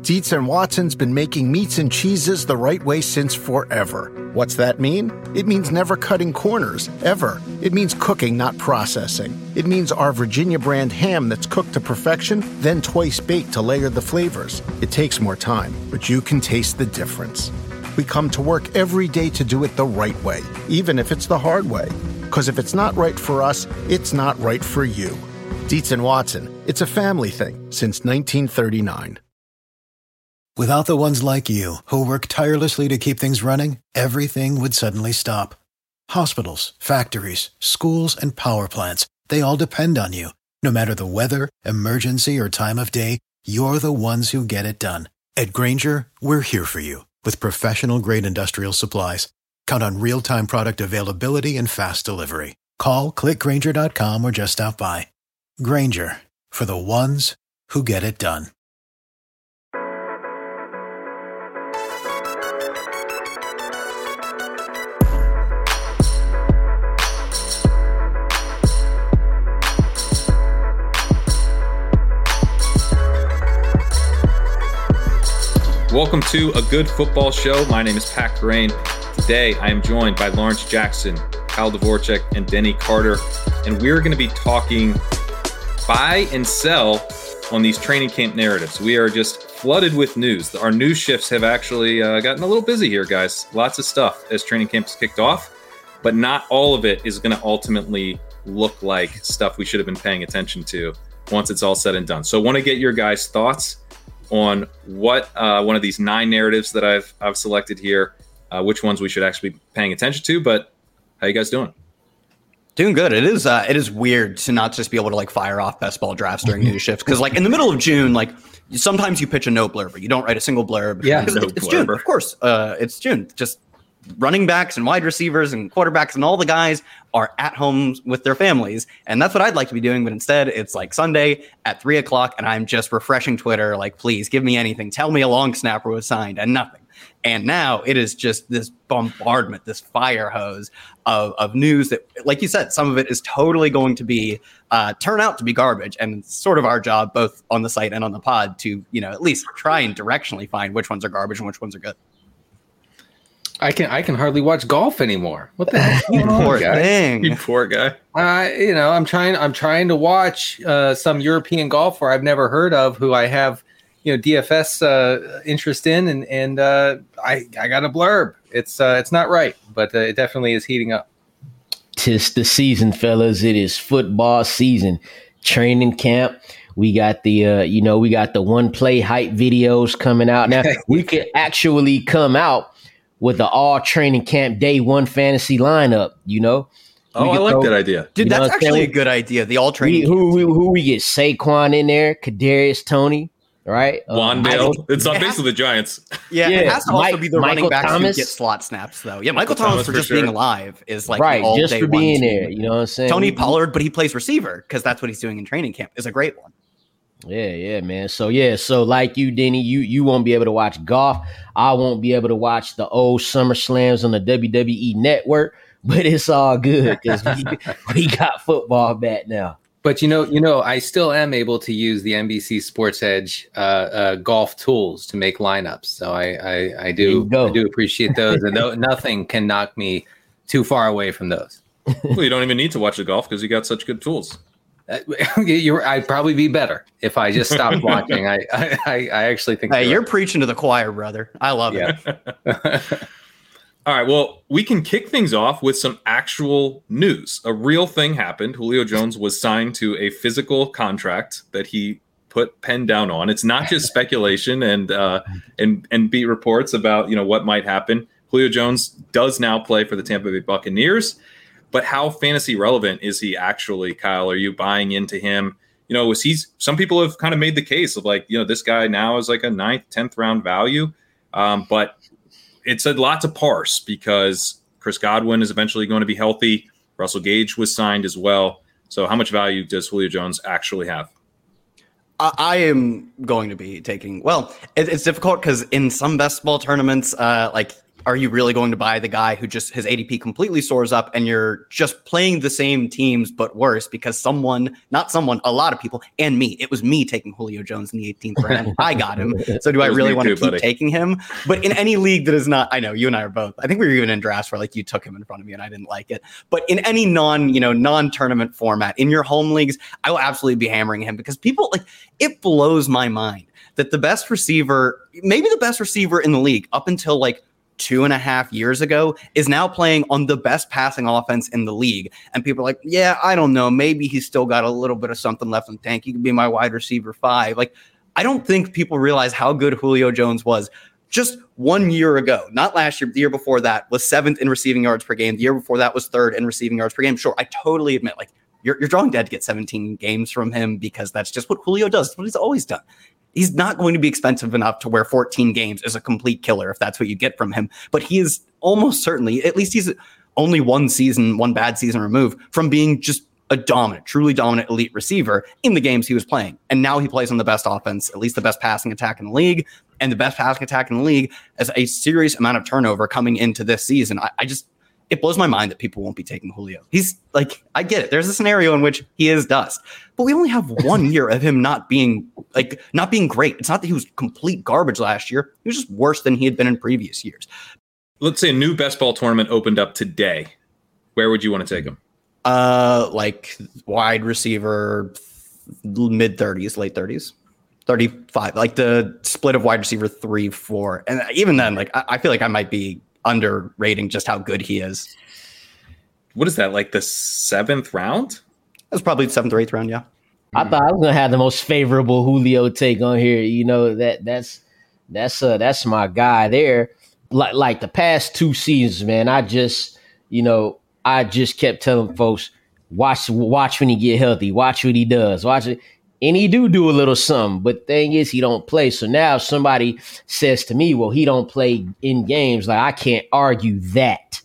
Dietz and Watson's been making meats and cheeses the right way since forever. What's that mean? It means never cutting corners, ever. It means cooking, not processing. It means our Virginia brand ham that's cooked to perfection, then twice baked to layer the flavors. It takes more time, but you can taste the difference. We come to work every day to do it the right way, even if it's the hard way. Because if it's not right for us, it's not right for you. Dietz and Watson, it's a family thing since 1939. Without the ones like you, who work tirelessly to keep things running, everything would suddenly stop. Hospitals, factories, schools, and power plants, they all depend on you. No matter the weather, emergency, or time of day, you're the ones who get it done. At Grainger, we're here for you with professional-grade industrial supplies. Count on real-time product availability and fast delivery. Call, click Grainger.com, or just stop by. Grainger, for the ones who get it done. Welcome to A Good Football Show. My name is Pat Grain. Today, I am joined by Lawrence Jackson, Kyle Dvorchak, and Denny Carter, and we're going to be talking buy and sell on these training camp narratives. We are just flooded with news. Our news shifts have actually gotten a little busy here, guys. Lots of stuff as training camps kicked off, but not all of it is going to ultimately look like stuff we should have been paying attention to once it's all said and done. So I want to get your guys' thoughts on what one of these 9 narratives that I've selected here, which ones we should actually be paying attention to. But how you guys doing? Doing good. It is weird to not just be able to like fire off best ball drafts during news shifts, because like in the middle of June, like sometimes you pitch a no blurb, but you don't write a single blurb. Yeah, it's June, of course. It's June. Just running backs and wide receivers and quarterbacks and all the guys are at home with their families. And that's what I'd like to be doing. But instead, it's like Sunday at 3:00 and I'm just refreshing Twitter. Like, please give me anything. Tell me a long snapper was signed, and nothing. And now it is just this bombardment, this fire hose of news that, like you said, some of it is totally going to be turn out to be garbage. And it's sort of our job, both on the site and on the pod, to, at least try and directionally find which ones are garbage and which ones are good. I can hardly watch golf anymore. What the heck? You poor thing. You poor guy. I'm trying to watch some European golf where I've never heard of, who I have, DFS interest in, and I got a blurb. It's not right, but it definitely is heating up. 'Tis the season, fellas. It is football season. Training camp. We got the one play hype videos coming out now. We could actually come out with the all training camp day one fantasy lineup, Oh, I like that idea. Dude, that's actually a good idea. The all training camp. Who we get? Saquon in there, Kadarius Toney, right? Wandale. It's not basically the Giants. Yeah, it has to also be the running backs who Thomas. get slot snaps, though. Yeah, Michael Thomas for just being alive is like right, all just day for being one there. You know what I'm saying? Tony Pollard, but he plays receiver because that's what he's doing in training camp, is a great one. Yeah, man. So like you, Denny, you won't be able to watch golf. I won't be able to watch the old Summer Slams on the WWE Network, but it's all good because we got football back now. But I still am able to use the NBC Sports Edge golf tools to make lineups. So I do appreciate those, and nothing can knock me too far away from those. Well, you don't even need to watch the golf because you got such good tools. I'd probably be better if I just stopped watching. I actually think you're preaching to the choir, brother. I love it. All right, well, we can kick things off with some actual news. A real thing happened. Julio Jones was signed to a physical contract that he put pen down on. It's not just speculation and beat reports about what might happen. Julio Jones does now play for the Tampa Bay Buccaneers. But how fantasy relevant is he actually, Kyle? Are you buying into him? Some people have kind of made the case of this guy now is like a 9th, 10th round value. But it's a lot to parse because Chris Godwin is eventually going to be healthy. Russell Gage was signed as well. So how much value does Julio Jones actually have? I am going to be taking, it's difficult because in some best ball tournaments, are you really going to buy the guy who just his ADP completely soars up and you're just playing the same teams but worse because a lot of people, and me, it was me taking Julio Jones in the 18th round. I got him. So do I really want to keep taking him? But in any league that is not, I know you and I are both, I think we were even in drafts where like you took him in front of me and I didn't like it. But in any non-tournament format, in your home leagues, I will absolutely be hammering him because people it blows my mind that the best receiver, maybe the best receiver in the league up until 2.5 years ago, is now playing on the best passing offense in the league. And people are like, yeah, I don't know. Maybe he's still got a little bit of something left in the tank. He could be my wide receiver 5. I don't think people realize how good Julio Jones was just 1 year ago. Not last year, the year before that was 7th in receiving yards per game. The year before that was 3rd in receiving yards per game. Sure, I totally admit, you're drawing dead to get 17 games from him because that's just what Julio does. That's what he's always done. He's not going to be expensive enough to where 14 games is a complete killer if that's what you get from him. But he is almost certainly, at least he's only one bad season removed from being just a truly dominant elite receiver in the games he was playing. And now he plays on the best offense, at least the best passing attack in the league. And the best passing attack in the league has a serious amount of turnover coming into this season. It blows my mind that people won't be taking Julio. He's I get it. There's a scenario in which he is dust, but we only have 1 year of him not being great. It's not that he was complete garbage last year. He was just worse than he had been in previous years. Let's say a new best ball tournament opened up today. Where would you want to take him? Wide receiver, mid 30s, late 30s. 35, the split of wide receiver 3, 4. And even then, I feel like I might be underrating just how good he is. What is that, the 7th round? That's probably the 7th or 8th round, yeah. I thought I was gonna have the most favorable Julio take on here. That's my guy there. Like the past 2 seasons, man, I just kept telling folks, watch when he get healthy, watch what he does, watch it. And he do a little something, but the thing is he don't play. So now if somebody says to me, well, he don't play in games, I can't argue that.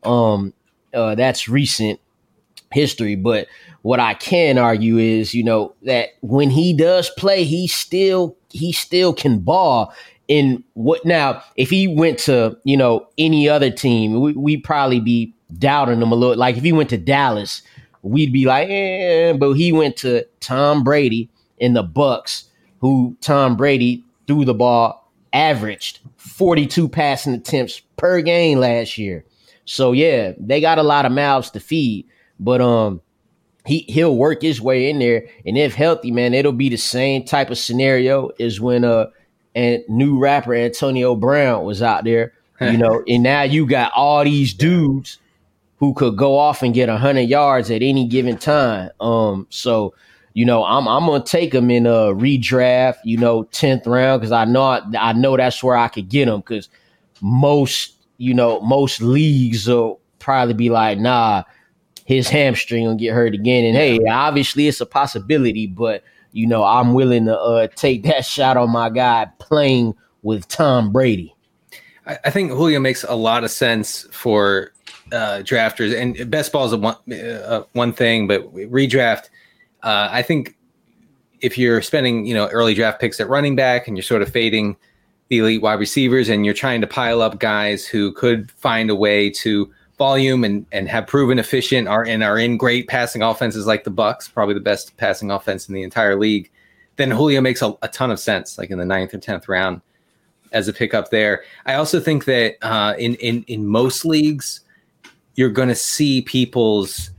That's recent history. But what I can argue is, that when he does play, he still can ball. In what now, if he went to, any other team, we'd probably be doubting him a little. Like if he went to Dallas, we'd be like, but he went to Tom Brady in the Bucks, who Tom Brady threw the ball, averaged 42 passing attempts per game last year. So yeah, they got a lot of mouths to feed, but he'll work his way in there, and if healthy, man, it'll be the same type of scenario as when and new rapper Antonio Brown was out there, and now you got all these dudes who could go off and get 100 yards at any given time. So, I'm gonna take him in a redraft, 10th round, because I know that's where I could get him. Because most leagues will probably be like, nah, his hamstring will get hurt again. And hey, obviously it's a possibility, but I'm willing to take that shot on my guy playing with Tom Brady. I think Julio makes a lot of sense for drafters, and best ball is one thing, but redraft, I think if you're spending early draft picks at running back and you're sort of fading the elite wide receivers and you're trying to pile up guys who could find a way to volume and have proven efficient are in great passing offenses like the Bucks, probably the best passing offense in the entire league, then Julio makes a ton of sense, like in the 9th or 10th round as a pickup there. I also think that in most leagues, you're going to see people's,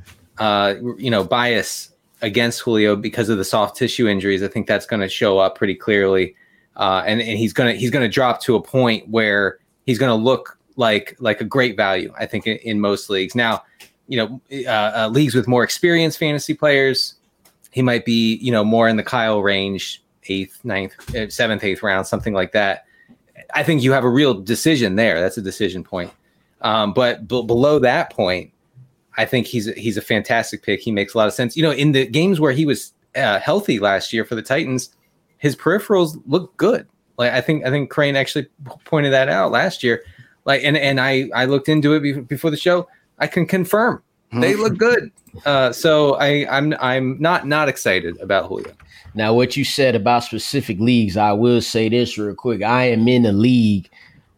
bias against Julio because of the soft tissue injuries. I think that's going to show up pretty clearly, and he's going to drop to a point where he's going to look like a great value. I think in most leagues now, leagues with more experienced fantasy players, he might be more in the Kyle range, 8th, 9th, 7th, 8th round, something like that. I think you have a real decision there. That's a decision point. But below that point, I think he's a fantastic pick. He makes a lot of sense. In the games where he was healthy last year for the Titans, his peripherals look good. I think Crane actually pointed that out last year. And I looked into it before the show. I can confirm they look good. So I'm not excited about Julio. Now, what you said about specific leagues, I will say this real quick. I am in a league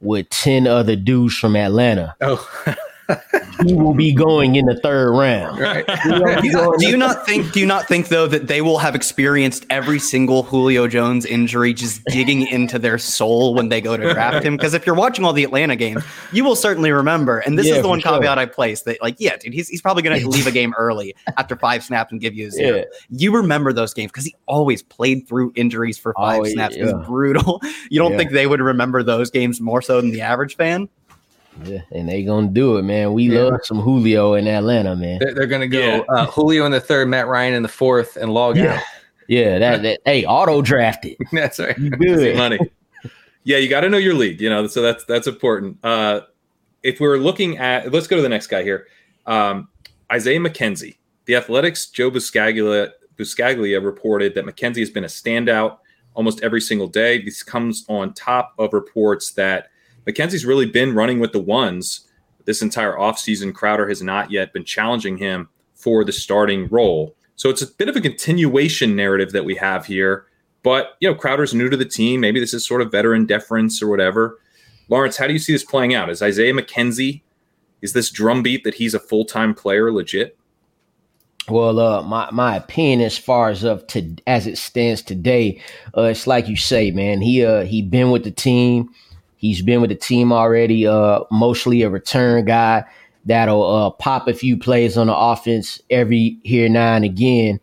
with 10 other dudes from Atlanta. Oh, He will be going in the third round. right. Do you not think though that they will have experienced every single Julio Jones injury just digging into their soul when they go to draft him? Because if you're watching all the Atlanta games, you will certainly remember. And this is the one caveat I placed that, like, yeah, dude, he's probably going to leave a game early after 5 snaps and give you a 0. Yeah. You remember those games because he always played through injuries for 5 snaps. It was brutal. You don't think they would remember those games more so than the average fan? Yeah, and they gonna do it, man. We love some Julio in Atlanta, man. They're gonna go Julio in the 3rd, Matt Ryan in the 4th, and log out. Yeah, that hey, auto drafted. That's right. Good money. Yeah, you got to know your league, so that's important. If we're looking at, let's go to the next guy here, Isaiah McKenzie. The Athletics' Joe Buscaglia reported that McKenzie has been a standout almost every single day. This comes on top of reports that McKenzie's really been running with the ones this entire offseason. Crowder has not yet been challenging him for the starting role. So it's a bit of a continuation narrative that we have here. But, Crowder's new to the team. Maybe this is sort of veteran deference or whatever. Lawrence, how do you see this playing out? Is Isaiah McKenzie, is this drumbeat that he's a full-time player legit? Well, my opinion as far as as it stands today, it's like you say, man. He been with the team. He's been with the team already, mostly a return guy that'll pop a few plays on the offense every here, now and again.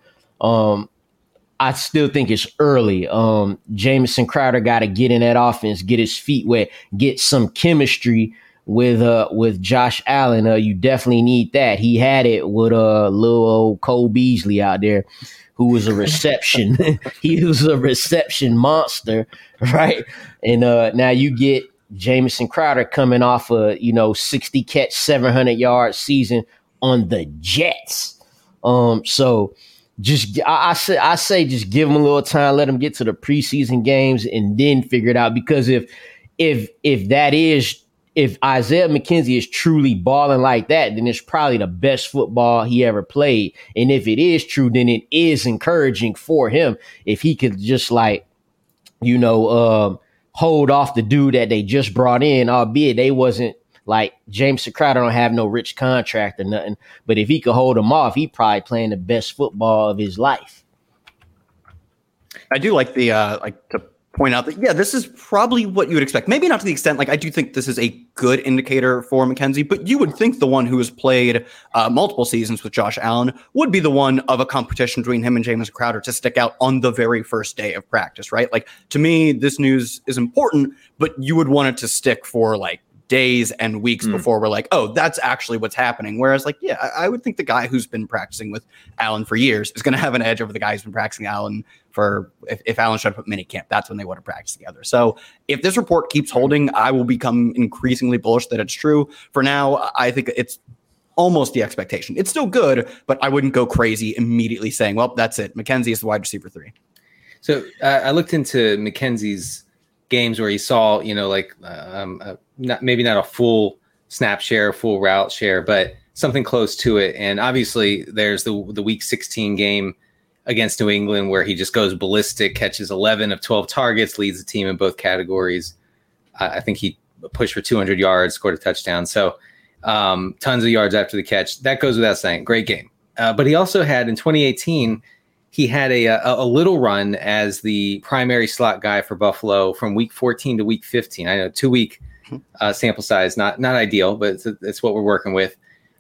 I still think it's early. Jamison Crowder got to get in that offense, get his feet wet, get some chemistry with Josh Allen. You definitely need that. He had it with little old Cole Beasley out there, who was a reception. He was a reception monster, right? And now you get Jamison Crowder coming off a 60 catch, 700 yard season on the Jets. So I say just give him a little time, let him get to the preseason games, and then figure it out. Because if Isaiah McKenzie is truly balling like that, then it's probably the best football he ever played. And if it is true, then it is encouraging for him if he could just hold off the dude that they just brought in, albeit they wasn't like Jamison Crowder don't have no rich contract or nothing. But if he could hold him off, he probably playing the best football of his life. I do like to point out that, this is probably what you would expect. Maybe not to the extent, I do think this is a good indicator for McKenzie, but you would think the one who has played multiple seasons with Josh Allen would be the one of a competition between him and Jamison Crowder to stick out on the very first day of practice, right? To me, this news is important, but you would want it to stick for days and weeks before we're like, oh, that's actually what's happening. Whereas I would think the guy who's been practicing with Allen for years is going to have an edge over the guy who's been practicing Allen for, if Allen showed up at minicamp, that's when they want to practice together. So if this report keeps holding, I will become increasingly bullish that it's true. For now, I think it's almost the expectation. It's still good, but I wouldn't go crazy immediately saying, well, that's it. McKenzie is the wide receiver 3. So I looked into McKenzie's games where he saw, maybe not a full snap share, full route share, but something close to it. And obviously there's the week 16 game against New England where he just goes ballistic, catches 11 of 12 targets, leads the team in both categories. I think he pushed for 200 yards, scored a touchdown. So tons of yards after the catch. That goes without saying. Great game. But he also had in 2018, he had a little run as the primary slot guy for Buffalo from week 14 to week 15. I know 2-week sample size, not ideal, but it's what we're working with.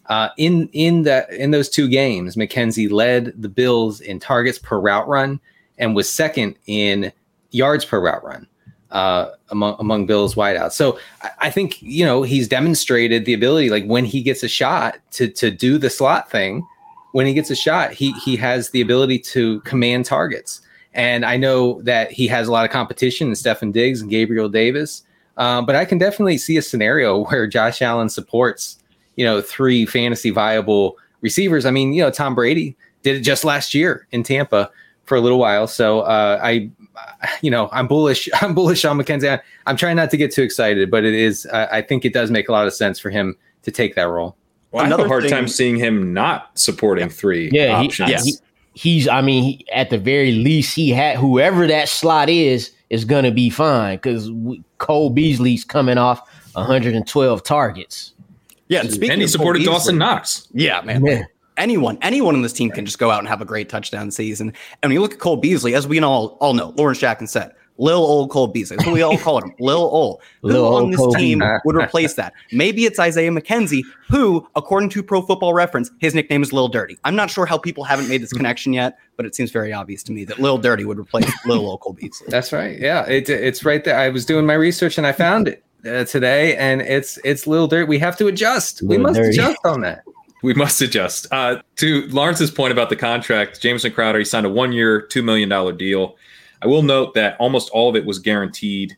In those 2 games, McKenzie led the Bills in targets per route run and was second in yards per route run among Bills wideouts. So I think he's demonstrated the ability, when he gets a shot to do the slot thing. When he gets a shot, he has the ability to command targets. And I know that he has a lot of competition in Stefon Diggs and Gabriel Davis. But I can definitely see a scenario where Josh Allen supports, 3 fantasy viable receivers. I mean, Tom Brady did it just last year in Tampa for a little while. So I'm bullish. I'm bullish on McKenzie. I'm trying not to get too excited, but it is. I think it does make a lot of sense for him to take that role. Well, I have a hard time seeing him not supporting 3 options. He's. I mean, at the very least, he had whoever that slot is. is going to be fine because Cole Beasley's coming off 112 targets. Yeah, and he supported Dawson Knox. Yeah, man. Yeah. Anyone on this team can just go out and have a great touchdown season. And when you look at Cole Beasley, as we all know, Lawrence Jackson said, Lil Old Cole Beasley. That's what we all called him, Lil Old. Who on this team would replace that? Maybe it's Isaiah McKenzie, who, according to Pro Football Reference, his nickname is Lil Dirty. I'm not sure how people haven't made this connection yet, but it seems very obvious to me that Lil Dirty would replace Lil Old Cole Beasley. That's right. Yeah, it's right there. I was doing my research and I found it today, and it's Lil Dirty. We have to adjust. We must adjust on that. We must adjust. To Lawrence's point about the contract, Jamison Crowder, he signed a 1-year, $2 million deal. I will note that almost all of it was guaranteed,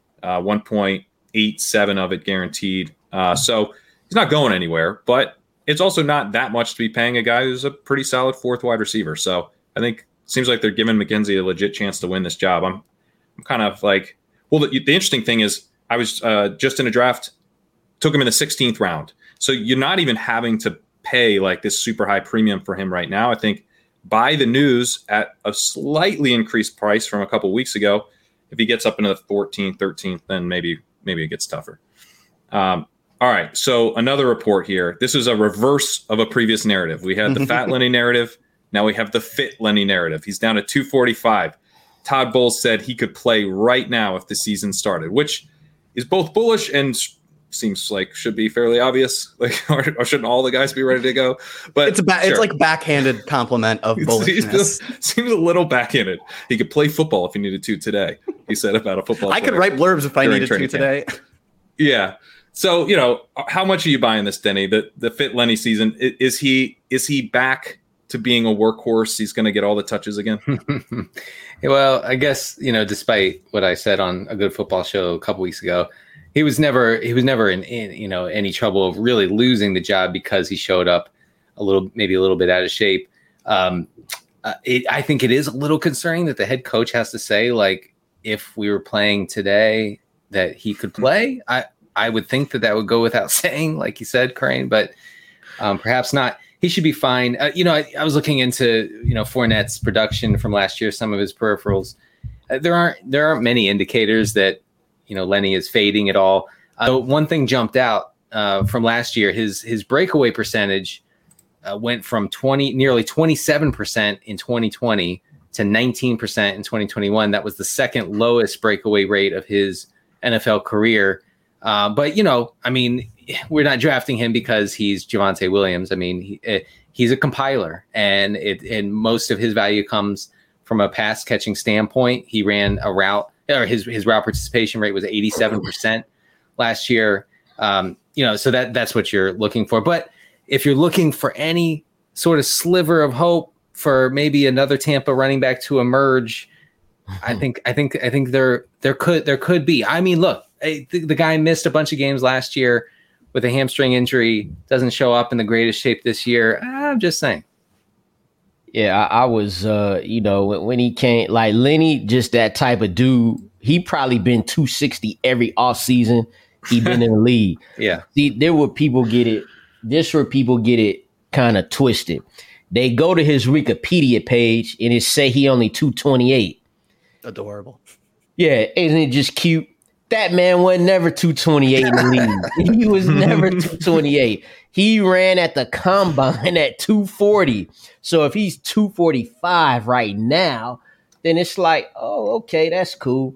1.87 of it guaranteed. So he's not going anywhere, but it's also not that much to be paying a guy who's a pretty solid fourth wide receiver. So I think it seems like they're giving McKenzie a legit chance to win this job. I'm kind of like, well, the interesting thing is I was just in a draft, took him in the 16th round. So you're not even having to pay like this super high premium for him right now. I think buy the news at a slightly increased price from a couple of weeks ago. If he gets up into the 14th, 13th, then maybe it gets tougher. All right. So another report here. This is a reverse of a previous narrative. We had the fat Lenny narrative. Now we have the fit Lenny narrative. He's down to 245. Todd Bowles said he could play right now if the season started, which is both bullish and seems like should be fairly obvious. Like, or shouldn't all the guys be ready to go? But it's like backhanded compliment of bullishness. Seems a little backhanded. He could play football if he needed to today. He said about a football. I could write blurbs if I needed to today. Yeah. So how much are you buying this, Denny? The fit Lenny season, is he back to being a workhorse? He's going to get all the touches again. Well, I guess despite what I said on a Good Football Show a couple weeks ago. He was never in any trouble of really losing the job because he showed up maybe a little bit out of shape. I think it is a little concerning that the head coach has to say, like, if we were playing today that he could play. I would think that would go without saying, like you said, Crane, but perhaps not. He should be fine. I was looking into Fournette's production from last year, some of his peripherals. There aren't many indicators that Lenny is fading at all. One thing jumped out from last year. His breakaway percentage went from nearly 27% in 2020 to 19% in 2021. That was the second lowest breakaway rate of his NFL career. But we're not drafting him because he's Javonte Williams. I mean, he's a compiler, and most of his value comes from a pass catching standpoint. He ran a route. Or his route participation rate was 87% last year. So that's what you're looking for. But if you're looking for any sort of sliver of hope for maybe another Tampa running back to emerge, I think there could be. I mean, look, the guy missed a bunch of games last year with a hamstring injury. Doesn't show up in the greatest shape this year. I'm just saying. Yeah, I was, when he came, like Lenny, just that type of dude. He probably been 260 every offseason he been in the league. Yeah. See, this where people get it kind of twisted. They go to his Wikipedia page and it say he only 228. Adorable. Yeah, isn't it just cute? That man was never 228 in the league. He was never 228. He ran at the combine at 240. So if he's 245 right now, then it's like, oh, okay, that's cool.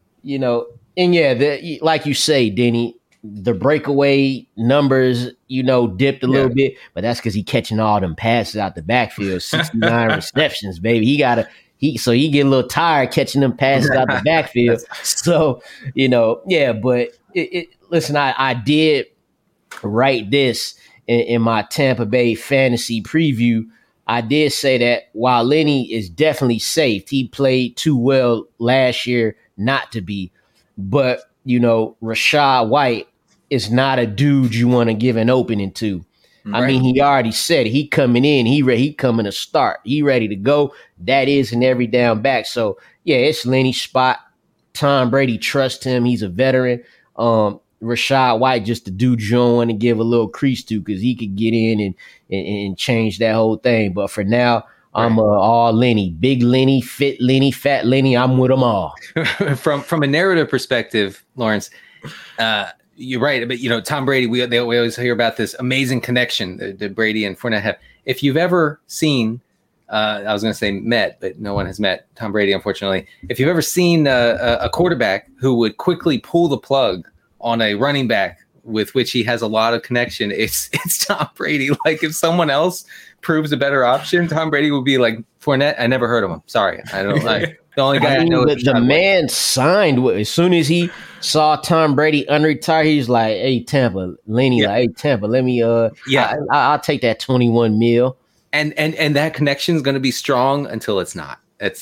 And yeah, like you say, Denny, the breakaway numbers, dipped a little bit, but that's because he catching all them passes out the backfield, 69 receptions, baby. He get a little tired catching them passes out the backfield. So, but listen, I did write this in my Tampa Bay fantasy preview. I did say that while Lenny is definitely safe, he played too well last year not to be. But, Rachaad White is not a dude you want to give an opening to. Right. I mean, he already said he coming in. He coming to start. He ready to go. That is an every down back. So, yeah, it's Lenny's spot. Tom Brady trusts him. He's a veteran. Rachaad White, just the dude you don't want to give a little crease to because he could get in and change that whole thing. But for now, I'm all Lenny, big Lenny, fit Lenny, fat Lenny. I'm with them all. From a narrative perspective, Lawrence, you're right. But Tom Brady, we always hear about this amazing connection that Brady and Fournette have. If you've ever seen, I was going to say met, but no one has met Tom Brady, unfortunately. If you've ever seen a quarterback who would quickly pull the plug on a running back with which he has a lot of connection, it's Tom Brady. Like, if someone else proves a better option, Tom Brady would be like, Fournette, I never heard of him. Sorry. I don't like the only guy I know. The man signed as soon as he saw Tom Brady unretire, he's like, hey, Tampa, Lenny, like, hey, Tampa, let me, I'll take that 21 mil. And that connection is going to be strong until it's not.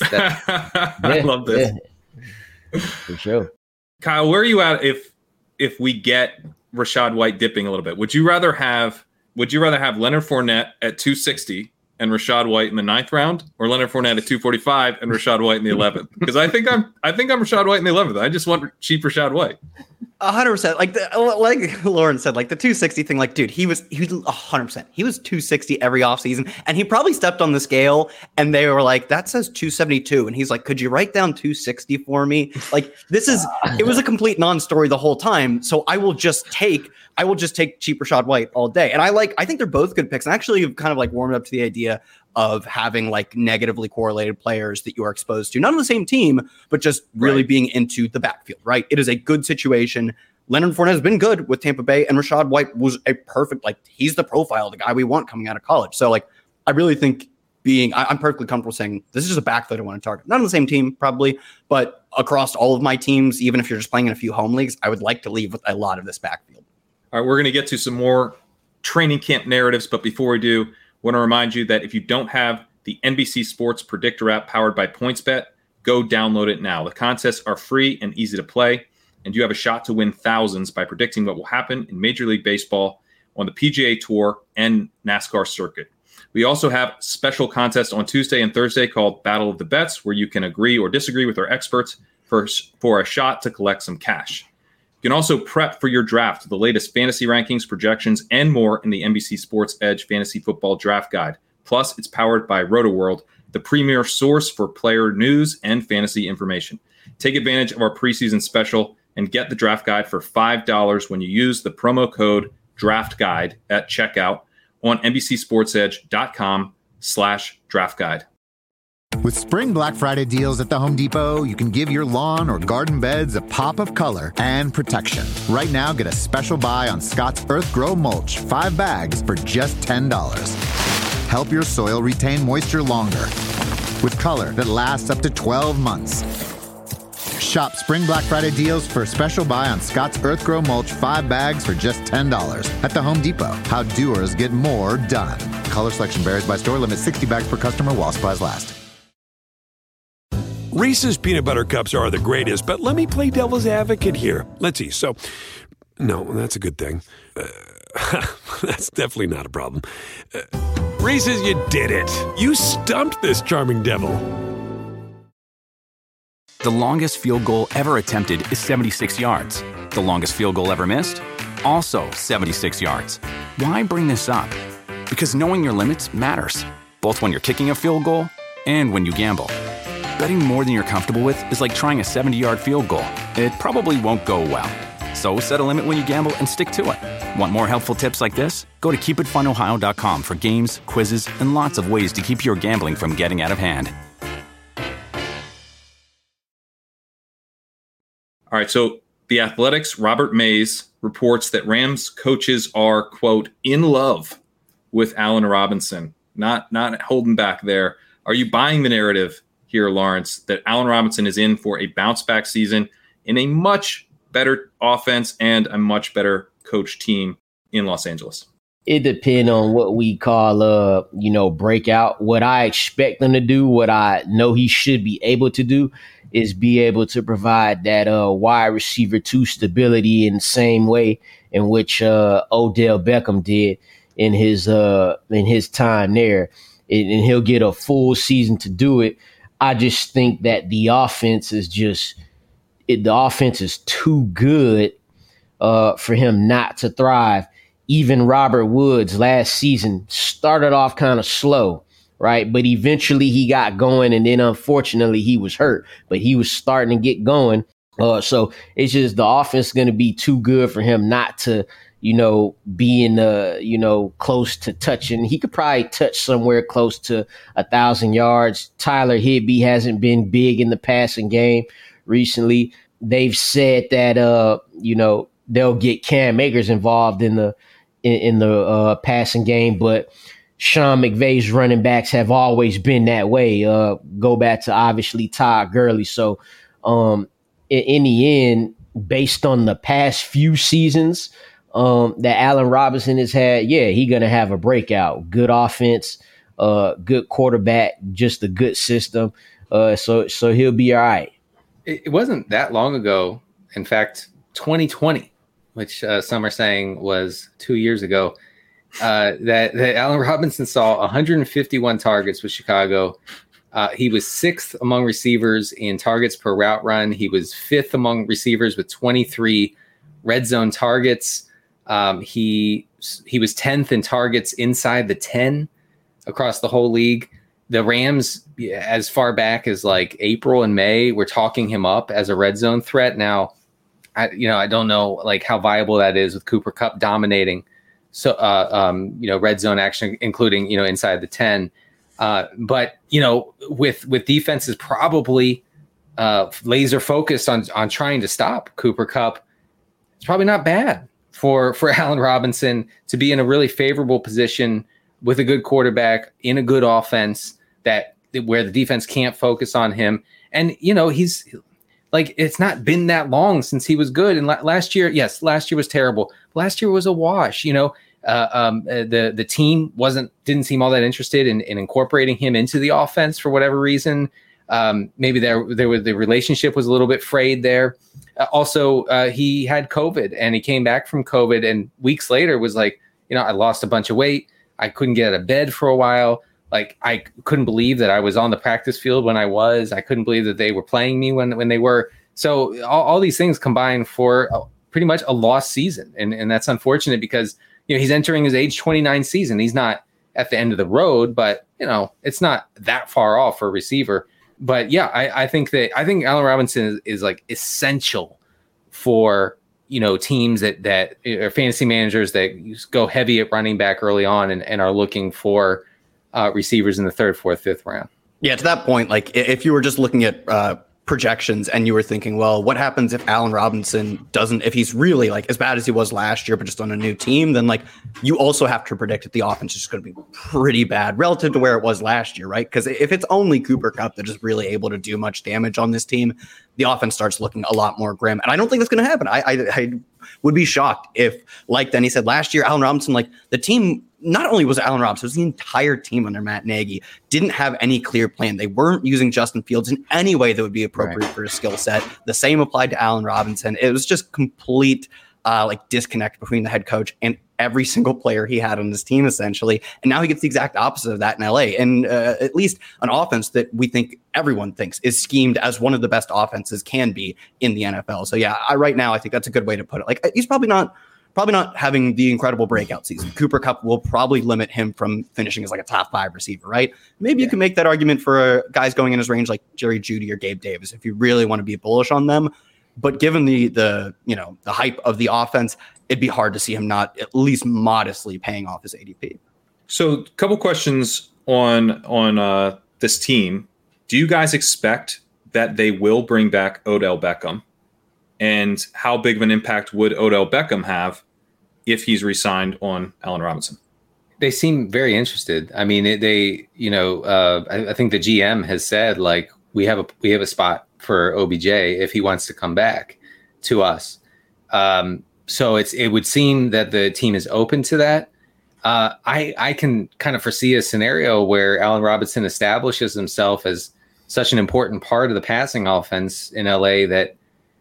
I love this. Yeah. For sure. Kyle, where are you at if we get Rachaad White dipping a little bit? Would you rather have Leonard Fournette at 260 and Rachaad White in the 9th round, or Leonard Fournette at 245 and Rachaad White in the 11th? Because I think I'm Rachaad White in the 11th. I just want cheap Rachaad White. 100%. Like Lauren said, like the 260 thing, like, dude, he was 100%. He was 260 every offseason, and he probably stepped on the scale and they were like, that says 272. And he's like, could you write down 260 for me? Like, it was a complete non-story the whole time. So I will just take cheap Rachaad White all day. And I think they're both good picks. And actually, you've kind of like warmed up to the idea of having like negatively correlated players that you are exposed to, not on the same team, but just really being into the backfield, right? It is a good situation. Leonard Fournette has been good with Tampa Bay, and Rachaad White was a perfect, like, he's the profile of the guy we want coming out of college. So, like, I really think I'm perfectly comfortable saying this is just a backfield I want to target. Not on the same team, probably, but across all of my teams, even if you're just playing in a few home leagues, I would like to leave with a lot of this backfield. All right, we're going to get to some more training camp narratives, but before we do, I want to remind you that if you don't have the NBC Sports Predictor app powered by PointsBet, go download it now. The contests are free and easy to play, and you have a shot to win thousands by predicting what will happen in Major League Baseball, on the PGA Tour, and NASCAR circuit. We also have special contests on Tuesday and Thursday called Battle of the Bets, where you can agree or disagree with our experts for a shot to collect some cash. You can also prep for your draft with the latest fantasy rankings, projections, and more in the NBC Sports Edge Fantasy Football Draft Guide. Plus, it's powered by RotoWorld, the premier source for player news and fantasy information. Take advantage of our preseason special and get the draft guide for $5 when you use the promo code DRAFTGUIDE at checkout on NBCSportsEdge.com/draft guide. With Spring Black Friday deals at the Home Depot, you can give your lawn or garden beds a pop of color and protection. Right now, get a special buy on Scott's Earth Grow Mulch, 5 bags for just $10. Help your soil retain moisture longer with color that lasts up to 12 months. Shop Spring Black Friday deals for a special buy on Scott's Earth Grow Mulch, 5 bags for just $10 at the Home Depot. How doers get more done. Color selection varies by store. Limit 60 bags per customer while supplies last. Reese's peanut butter cups are the greatest, but let me play devil's advocate here. Let's see. So, no, that's a good thing. That's definitely not a problem. Reese's, you did it. You stumped this charming devil. The longest field goal ever attempted is 76 yards. The longest field goal ever missed? Also 76 yards. Why bring this up? Because knowing your limits matters, both when you're kicking a field goal and when you gamble. Betting more than you're comfortable with is like trying a 70-yard field goal. It probably won't go well. So set a limit when you gamble and stick to it. Want more helpful tips like this? Go to keepitfunohio.com for games, quizzes, and lots of ways to keep your gambling from getting out of hand. All right, so The Athletic's Robert Mays reports that Rams coaches are, quote, in love with Allen Robinson. Not holding back there. Are you buying the narrative here, Lawrence, that Allen Robinson is in for a bounce-back season in a much better offense and a much better coach team in Los Angeles? It depends on what we call, breakout. What I expect him to do, what I know he should be able to do, is be able to provide that wide receiver 2 stability in the same way in which Odell Beckham did in his time there. And he'll get a full season to do it. I just think that the offense is too good for him not to thrive. Even Robert Woods last season started off kind of slow, right? But eventually he got going, and then unfortunately he was hurt, but he was starting to get going. So it's just the offense is going to be too good for him not to, be in the, close to touching. He could probably touch somewhere close to 1,000 yards. Tyler Higbee hasn't been big in the passing game recently. They've said that, they'll get Cam Akers involved in the passing game, but Sean McVay's running backs have always been that way. Go back to obviously Todd Gurley. So, in the end, based on the past few seasons that Allen Robinson has had, he's going to have a breakout. Good offense, good quarterback, just a good system. So he'll be all right. It wasn't that long ago. In fact, 2020, which some are saying was 2 years ago, that Allen Robinson saw 151 targets with Chicago. He was 6th among receivers in targets per route run. He was 5th among receivers with 23 red zone targets. He was 10th in targets inside the 10 across the whole league. The Rams, as far back as like April and May, were talking him up as a red zone threat. Now, I don't know like how viable that is with Cooper Kupp dominating. So, red zone action, including, inside the 10. But with defenses probably laser focused on trying to stop Cooper Kupp, it's probably not bad for Allen Robinson to be in a really favorable position with a good quarterback in a good offense where the defense can't focus on him. And he's like, it's not been that long since he was good. And last year was terrible. Last year was a wash. The team didn't seem all that interested in incorporating him into the offense for whatever reason. Maybe the relationship was a little bit frayed there. Also, he had COVID and he came back from COVID, and weeks later was like, I lost a bunch of weight. I couldn't get out of bed for a while. Like, I couldn't believe that I was on the practice field when I was. I couldn't believe that they were playing me when they were. So all these things combined for pretty much a lost season, and that's unfortunate because he's entering his age 29 season. He's not at the end of the road, but it's not that far off for a receiver. But I think Allen Robinson is like essential for teams that are fantasy managers that go heavy at running back early on and are looking for receivers in the 3rd, 4th, 5th round. Yeah, to that point, like if you were just looking at projections and you were thinking, well, what happens if Allen Robinson if he's really like as bad as he was last year, but just on a new team, then like you also have to predict that the offense is going to be pretty bad relative to where it was last year, right? Because if it's only Cooper Kupp that is really able to do much damage on this team, the offense starts looking a lot more grim. And I don't think that's going to happen. I would be shocked if, like Denny said, last year, Allen Robinson, like the team, not only was Allen Robinson, it was the entire team under Matt Nagy, didn't have any clear plan. They weren't using Justin Fields in any way that would be appropriate for his skill set. The same applied to Allen Robinson. It was just complete disconnect between the head coach and every single player he had on this team, essentially. And now he gets the exact opposite of that in LA. And at least an offense that we think everyone thinks is schemed as one of the best offenses can be in the NFL. So right now, I think that's a good way to put it. Like, he's probably not having the incredible breakout season. Cooper Kupp will probably limit him from finishing as like a top 5 receiver, right? Maybe you can make that argument for guys going in his range like Jerry Jeudy or Gabe Davis if you really want to be bullish on them. But given the hype of the offense, it'd be hard to see him not at least modestly paying off his ADP. So a couple questions on this team. Do you guys expect that they will bring back Odell Beckham? And how big of an impact would Odell Beckham have if he's re-signed on Allen Robinson? They seem very interested. I mean, I think the GM has said, like, we have a spot for OBJ if he wants to come back to us. So it would seem that the team is open to that. I can kind of foresee a scenario where Allen Robinson establishes himself as such an important part of the passing offense in LA that,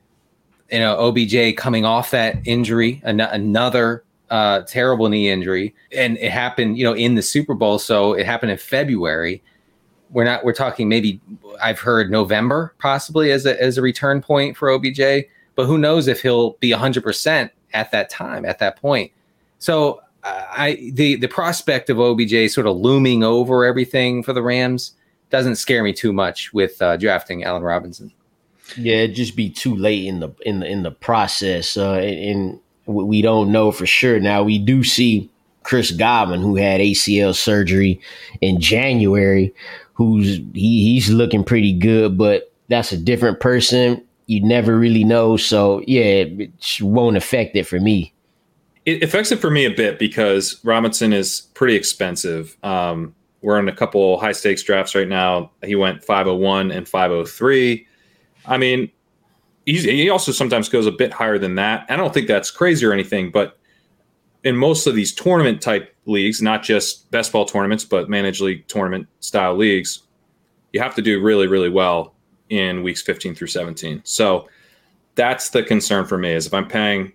OBJ coming off that injury, another terrible knee injury, and it happened, in the Super Bowl. So it happened in February. We're talking maybe, I've heard November possibly as a return point for OBJ, but who knows if he'll be 100% at that time, at that point. So the prospect of OBJ sort of looming over everything for the Rams doesn't scare me too much with drafting Allen Robinson. Yeah, it'd just be too late in the process, and we don't know for sure. Now we do see Chris Godwin, who had ACL surgery in January, he's looking pretty good, but that's a different person. You never really know. So yeah, it won't affect it for me. It affects it for me a bit because Robinson is pretty expensive. We're in a couple high stakes drafts right now. He went 501 and 503. I mean, he also sometimes goes a bit higher than that. I don't think that's crazy or anything, but in most of these tournament type leagues, not just best ball tournaments, but managed league tournament style leagues, you have to do really, really well in weeks 15 through 17. So that's the concern for me, is if I'm paying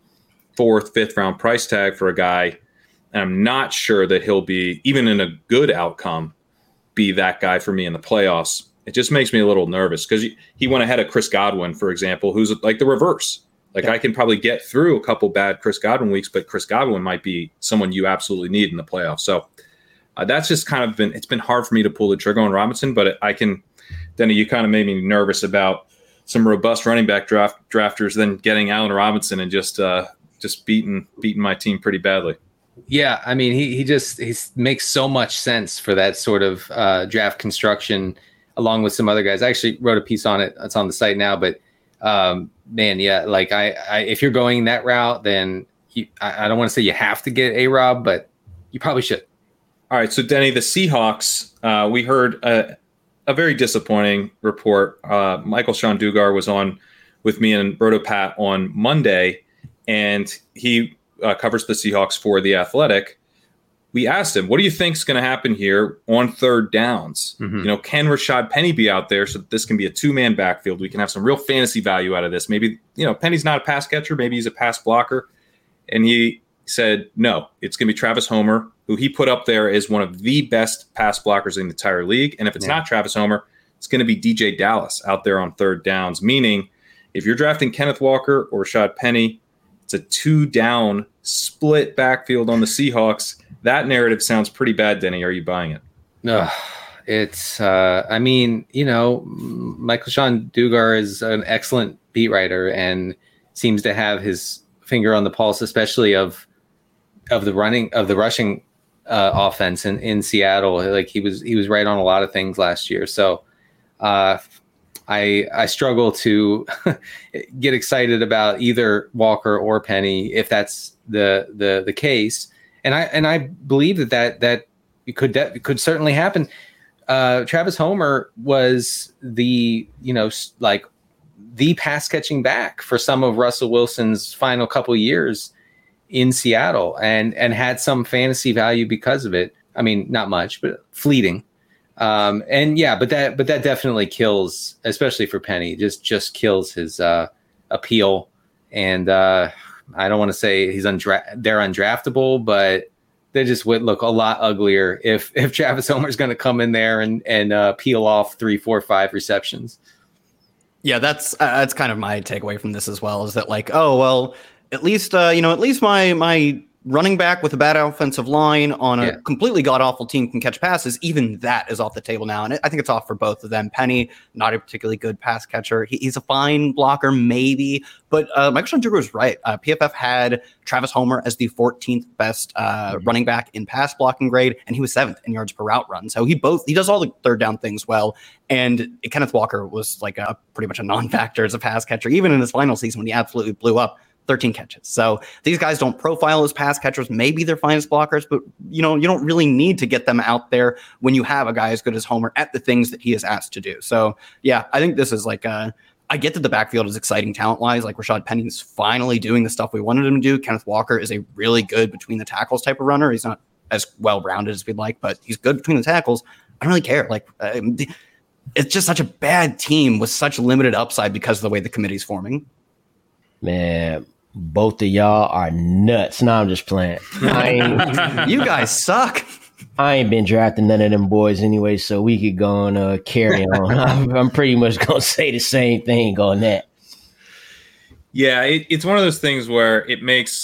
4th, 5th round price tag for a guy, and I'm not sure that he'll be, even in a good outcome, be that guy for me in the playoffs. It just makes me a little nervous because he went ahead of Chris Godwin, for example, who's like the reverse. Like, I can probably get through a couple bad Chris Godwin weeks, but Chris Godwin might be someone you absolutely need in the playoffs. So that's just kind of it's been hard for me to pull the trigger on Robinson, but Denny, you kind of made me nervous about some robust running back drafters then getting Allen Robinson and just beating my team pretty badly. Yeah, I mean, he makes so much sense for that sort of draft construction, along with some other guys. I actually wrote a piece on it. It's on the site now, but man, yeah, like I if you're going that route, then I don't want to say you have to get A-Rob, but you probably should. All right, so Denny, the Seahawks, we heard a very disappointing report. Michael Sean Dugar was on with me and RotoPat on Monday, and he covers the Seahawks for The Athletic. We asked him, what do you think is going to happen here on third downs? Mm-hmm. Can Rashad Penny be out there so that this can be a 2-man backfield? We can have some real fantasy value out of this. Maybe, Penny's not a pass catcher. Maybe he's a pass blocker. And he said, no, it's going to be Travis Homer, who he put up there as one of the best pass blockers in the entire league. And if it's not Travis Homer, it's going to be DJ Dallas out there on third downs. Meaning, if you're drafting Kenneth Walker or Rashad Penny, it's a 2-down split backfield on the Seahawks. That narrative sounds pretty bad, Denny. Are you buying it? No, it's, I mean, Michael Sean Dugar is an excellent beat writer and seems to have his finger on the pulse, especially of the rushing offense in Seattle. Like he was right on a lot of things last year. So I struggle to get excited about either Walker or Penny if that's the case. And I believe that it could certainly happen. Travis Homer was the pass catching back for some of Russell Wilson's final couple years in Seattle, and had some fantasy value because of it. I mean, not much, but fleeting. But that definitely kills, especially for Penny. Just kills his appeal. And I don't want to say they're undraftable, but they just would look a lot uglier if Travis Homer's going to come in there and peel off 3, 4, 5 receptions. Yeah, that's kind of my takeaway from this as well, is that at least my running back with a bad offensive line on a completely god-awful team can catch passes. Even that is off the table now, and I think it's off for both of them. Penny, not a particularly good pass catcher. He's a fine blocker, maybe, but Michael Sean Dugar was right. PFF had Travis Homer as the 14th best running back in pass blocking grade, and he was 7th in yards per route run. So he does all the third down things well. And Kenneth Walker was like pretty much a non-factor as a pass catcher, even in his final season when he absolutely blew up. 13 catches. So these guys don't profile as pass catchers. Maybe they're fine as blockers, but you don't really need to get them out there when you have a guy as good as Homer at the things that he is asked to do. So yeah, I think this is I get that the backfield is exciting talent-wise. Like Rashad Penny's finally doing the stuff we wanted him to do. Kenneth Walker is a really good between the tackles type of runner. He's not as well-rounded as we'd like, but he's good between the tackles. I don't really care. It's just such a bad team with such limited upside because of the way the committee's forming. Man, both of y'all are nuts. No, I'm just playing. You guys suck. I ain't been drafting none of them boys anyway, so we could go and carry on. I'm pretty much going to say the same thing on that. Yeah, it's one of those things where it makes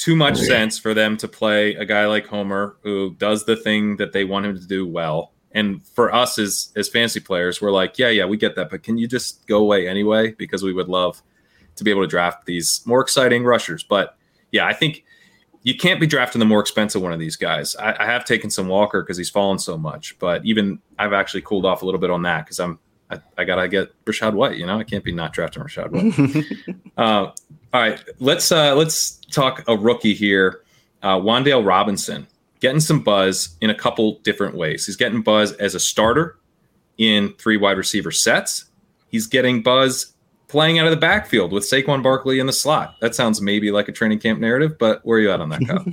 too much sense for them to play a guy like Homer who does the thing that they want him to do well. And for us as fantasy players, we're like, yeah, we get that, but can you just go away anyway? Because we would love to be able to draft these more exciting rushers. But yeah, I think you can't be drafting the more expensive one of these guys. I have taken some Walker because he's fallen so much, but even I've actually cooled off a little bit on that because I gotta get Rachaad White. I can't be not drafting Rachaad White. All right, let's talk a rookie here, Wan'Dale Robinson, getting some buzz in a couple different ways. He's getting buzz as a starter in 3 wide receiver sets. He's getting buzz playing out of the backfield with Saquon Barkley in the slot. That sounds maybe like a training camp narrative, but where are you at on that, Kyle?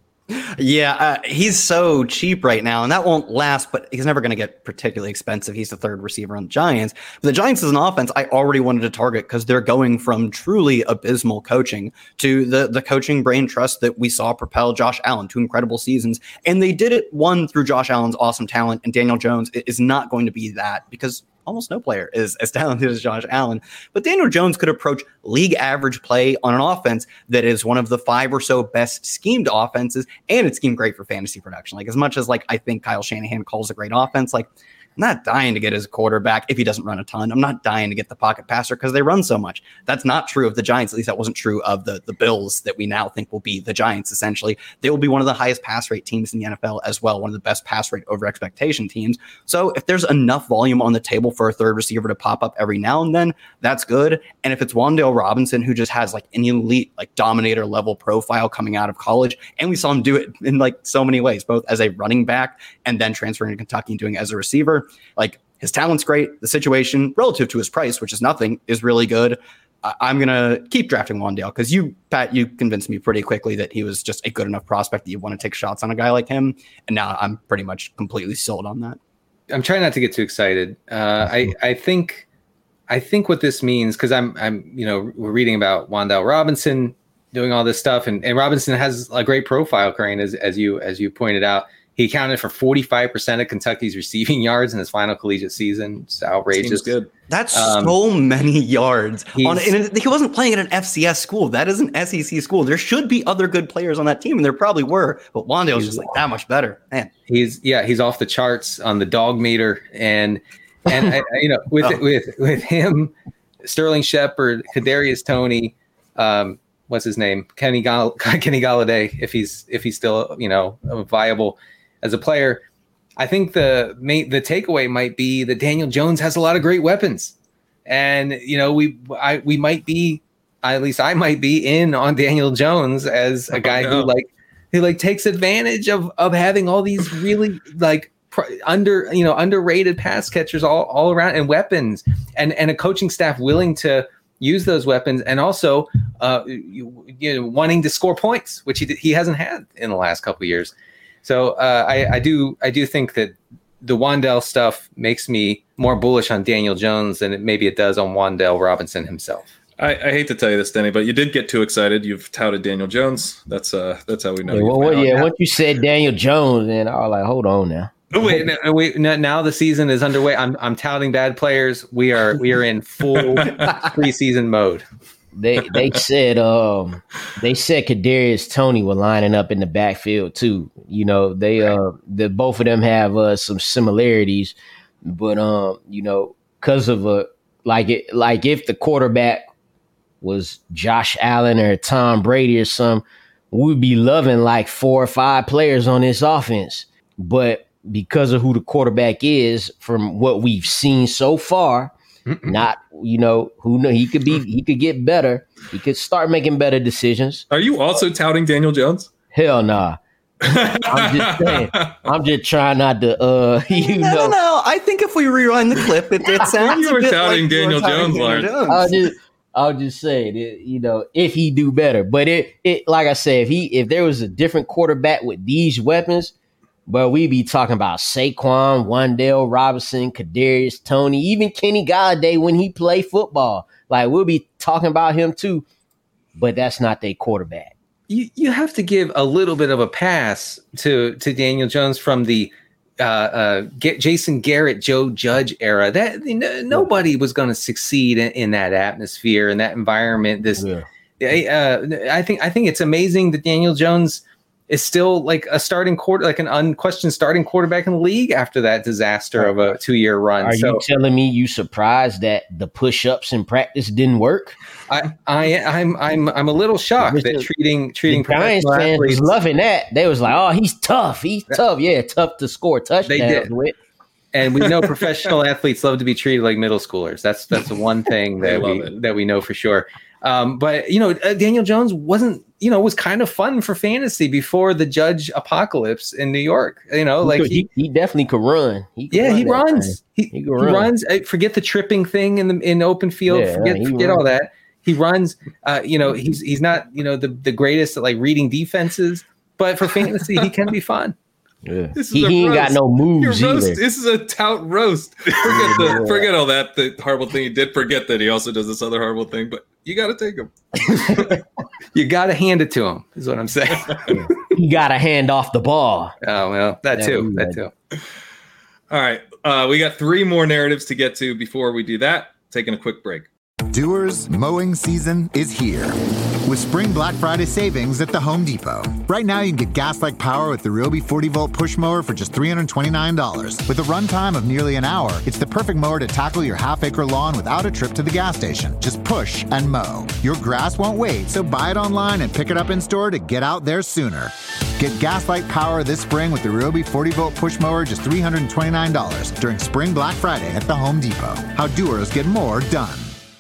Yeah, he's so cheap right now, and that won't last, but he's never going to get particularly expensive. He's the 3rd receiver on the Giants. But the Giants as an offense, I already wanted to target because they're going from truly abysmal coaching to the coaching brain trust that we saw propel Josh Allen to incredible seasons. And they did it, one, through Josh Allen's awesome talent, and Daniel Jones is not going to be that because almost no player is as talented as Josh Allen. But Daniel Jones could approach league average play on an offense that is one of the 5 or so best schemed offenses, and it's schemed great for fantasy production. Like, as much as I think Kyle Shanahan calls a great offense, I'm not dying to get his quarterback if he doesn't run a ton. I'm not dying to get the pocket passer because they run so much. That's not true of the Giants. At least that wasn't true of the Bills that we now think will be the Giants, essentially. They will be one of the highest pass rate teams in the NFL as well, one of the best pass rate over expectation teams. So if there's enough volume on the table for a 3rd receiver to pop up every now and then, that's good. And if it's Wan'Dale Robinson, who just has an elite, dominator level profile coming out of college, and we saw him do it in so many ways, both as a running back and then transferring to Kentucky and doing it as a receiver. His talent's great. The situation relative to his price, which is nothing, is really good. I'm going to keep drafting Wan'Dale because Pat, you convinced me pretty quickly that he was just a good enough prospect that you want to take shots on a guy like him. And now I'm pretty much completely sold on that. I'm trying not to get too excited. I think what this means, because we're reading about Wan'Dale Robinson doing all this stuff, and Robinson has a great profile, Crane, as you pointed out. He accounted for 45% of Kentucky's receiving yards in his final collegiate season. It's outrageous. Seems good. That's so many yards. He wasn't playing at an FCS school. That is an SEC school. There should be other good players on that team, and there probably were. But Wan'Dale's just that much better. Man, he's off the charts on the dog meter, and with him, Sterling Shepard, Kadarius Toney, what's his name, Kenny Golladay, if he's still viable as a player. I think the takeaway might be that Daniel Jones has a lot of great weapons, and we might be, at least I might be, in on Daniel Jones as a guy who takes advantage of having all these really underrated pass catchers all around, and weapons, and a coaching staff willing to use those weapons, and also wanting to score points, which he hasn't had in the last couple of years. So I do think that the Wan'Dale stuff makes me more bullish on Daniel Jones than maybe it does on Wan'Dale Robinson himself. I hate to tell you this, Denny, but you did get too excited. You've touted Daniel Jones. That's how we know. Once you said Daniel Jones, then I was like, hold on now. Wait, now the season is underway. I'm touting bad players. We are in full preseason mode. They said Kadarius Toney were lining up in the backfield too. The both of them have some similarities, but because of if the quarterback was Josh Allen or Tom Brady or something, we'd be loving 4 or 5 players on this offense. But because of who the quarterback is, from what we've seen so far, not who know he could get better. He could start making better decisions. Are you also touting Daniel Jones? Hell nah. I'm just saying. I'm just trying not to. No. I think if we rewind the clip, it sounds. You were touting Daniel Jones, Lawrence. I'll just say it, if he do better. But it like I said, if there was a different quarterback with these weapons, but we be talking about Saquon, Wan'Dale Robinson, Kadarius Toney, even Kenny Golladay when he play football. We'll be talking about him too, but that's not their quarterback. You have to give a little bit of a pass to Daniel Jones from the Jason Garrett, Joe Judge era. That nobody was going to succeed in that atmosphere, in that environment. I think it's amazing that Daniel Jones is still like a an unquestioned starting quarterback in the league after that disaster of a 2-year run. Are you telling me you surprised that the push-ups in practice didn't work? I'm a little shocked that treating Giants fans was loving that. They was like, oh, he's tough. He's tough. Yeah, tough to score touchdowns with. And we know professional athletes love to be treated like middle schoolers. That's the one thing that we know for sure. But Daniel Jones was kind of fun for fantasy before the Judge apocalypse in New York. He definitely could run. He runs. He runs. Forget the tripping thing in open field. Yeah, forget all that. He runs. He's not the greatest at like reading defenses, but for fantasy he can be fun. Yeah. He ain't got no moves either. This is a tout roast. Forget all that. The horrible thing he did. Forget that he also does this other horrible thing. But you got to take him. You got to hand it to him. Is what I'm saying. You got to hand off the ball. Oh well, that too. All right, we got 3 more narratives to get to before we do that. Taking a quick break. Doers, mowing season is here with Spring Black Friday savings at the Home Depot. Right now, you can get gas-like power with the Ryobi 40-volt push mower for just $329. With a runtime of nearly an hour, it's the perfect mower to tackle your half-acre lawn without a trip to the gas station. Just push and mow. Your grass won't wait, so buy it online and pick it up in-store to get out there sooner. Get gas-like power this spring with the Ryobi 40-volt push mower just $329 during Spring Black Friday at the Home Depot. How doers get more done.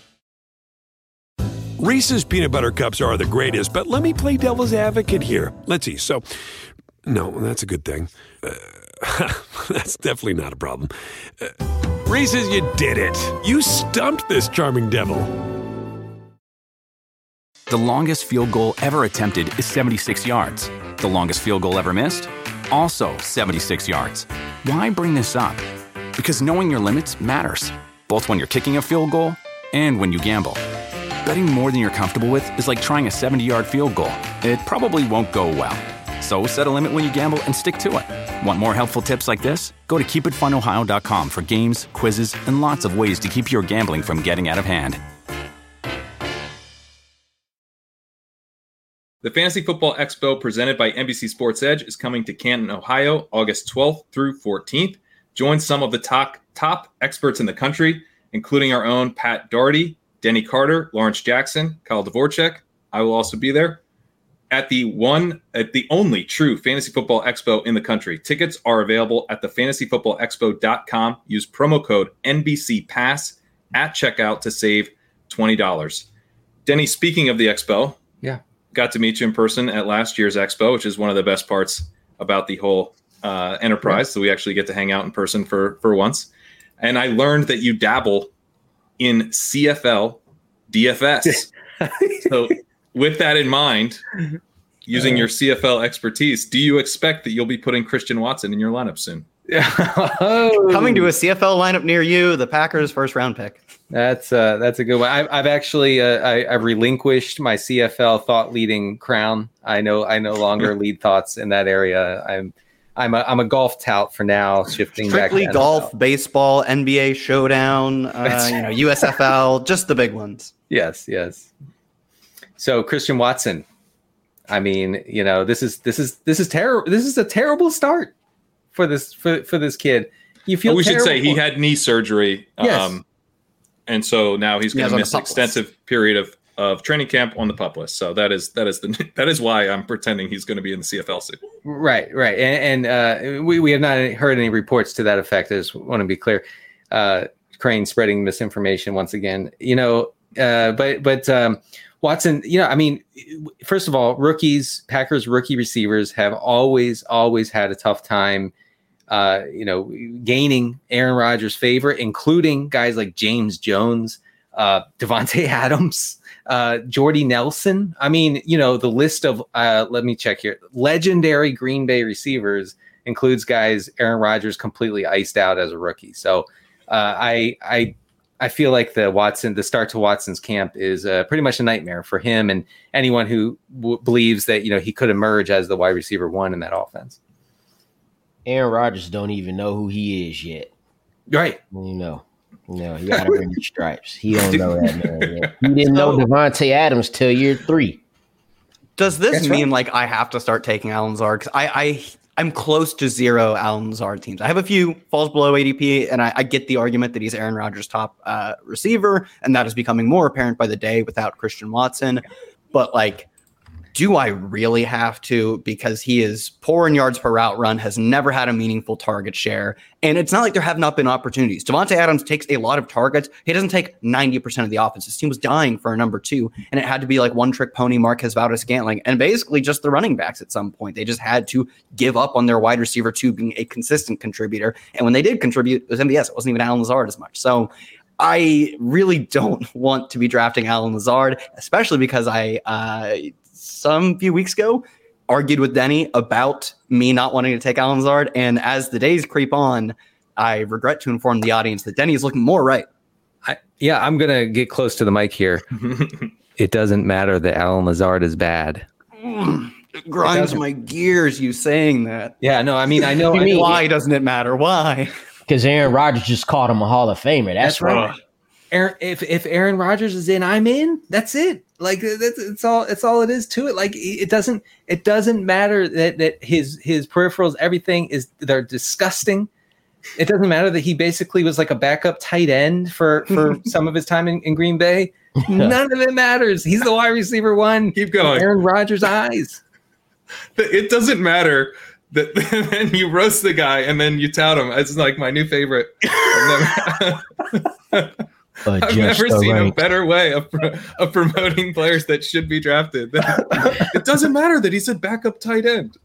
Reese's peanut butter cups are the greatest, but let me play devil's advocate here. Let's see. So, no, that's a good thing. That's definitely not a problem. Reese's, you did it. You stumped this charming devil. The longest field goal ever attempted is 76 yards. The longest field goal ever missed? Also 76 yards. Why bring this up? Because knowing your limits matters, both when you're kicking a field goal and when you gamble. Betting more than you're comfortable with is like trying a 70-yard field goal. It probably won't go well. So set a limit when you gamble and stick to it. Want more helpful tips like this? Go to keepitfunohio.com for games, quizzes, and lots of ways to keep your gambling from getting out of hand. The Fantasy Football Expo presented by NBC Sports Edge is coming to Canton, Ohio, August 12th through 14th. Join some of the top experts in the country, including our own Pat Daugherty, Denny Carter, Lawrence Jackson, Kyle Dvorchak. I will also be there at the only true Fantasy Football Expo in the country. Tickets are available at thefantasyfootballexpo.com. Use promo code NBCPass at checkout to save $20. Denny, speaking of the Expo, got to meet you in person at last year's Expo, which is one of the best parts about the whole enterprise. So we actually get to hang out in person for once. And I learned that you dabble in CFL DFS. So with that in mind, using your CFL expertise, do you expect that you'll be putting Christian Watson in your lineup soon? Coming to a CFL lineup near you, the Packers' first round pick. That's a good one. I've actually I've relinquished my CFL thought leading crown. I no longer lead thoughts in that area. I'm a golf tout for now, shifting strictly back to golf, baseball, NBA showdown, USFL, just the big ones. Yes. So Christian Watson, I mean, this is terrible. This is a terrible start for this kid. You feel we should say he had knee surgery, and so now he's going to miss an extensive period of training camp on the PUP list. So that is why I'm pretending he's going to be in the CFL soon. Right. And we have not heard any reports to that effect. I just want to be clear. Crane spreading misinformation once again. But Watson, I mean, first of all, Packers rookie receivers have always had a tough time, gaining Aaron Rodgers' favor, including guys like James Jones, Devontae Adams, Jordy Nelson. I mean, the list of, let me check here, legendary Green Bay receivers includes guys Aaron Rodgers completely iced out as a rookie. So I feel like the start to Watson's camp is pretty much a nightmare for him and anyone who believes that he could emerge as the wide receiver one in that offense. Aaron Rodgers don't even know who he is yet. Right. No, he got to earn the stripes. He don't know that, man. Yet. He didn't know Devontae Adams till year 3. Does this mean like I have to start taking Allen Lazard? Because I'm close to 0 Allen Lazard teams. I have a few falls below ADP, and I get the argument that he's Aaron Rodgers' top receiver, and that is becoming more apparent by the day without Christian Watson. But like, do I really have to? Because he is poor in yards per route run, has never had a meaningful target share. And it's not like there have not been opportunities. Devontae Adams takes a lot of targets. He doesn't take 90% of the offense. His team was dying for a number 2. And it had to be like one trick pony, Marquez Valdes-Scantling, and basically just the running backs at some point. They just had to give up on their wide receiver 2 being a consistent contributor. And when they did contribute, it was MVS. It wasn't even Allen Lazard as much. So I really don't want to be drafting Allen Lazard, especially because some few weeks ago, argued with Denny about me not wanting to take Allen Lazard. And as the days creep on, I regret to inform the audience that Denny is looking more right. I'm going to get close to the mic here. It doesn't matter that Allen Lazard is bad. It grinds my gears, you saying that. Yeah, no, I mean, I know. Why doesn't it matter? Why? Because Aaron Rodgers just called him a Hall of Famer. That's right. If Aaron Rodgers is in, I'm in. That's it. Like it's all it is to it. Like it doesn't matter that his peripherals, everything they're disgusting. It doesn't matter that he basically was like a backup tight end for some of his time in Green Bay. None of it matters. He's the wide receiver 1. Keep going. Aaron Rodgers' eyes. It doesn't matter that then you roast the guy and then you tout him. It's like my new favorite. I've never seen a better way of promoting players that should be drafted. It doesn't matter that he's a backup tight end.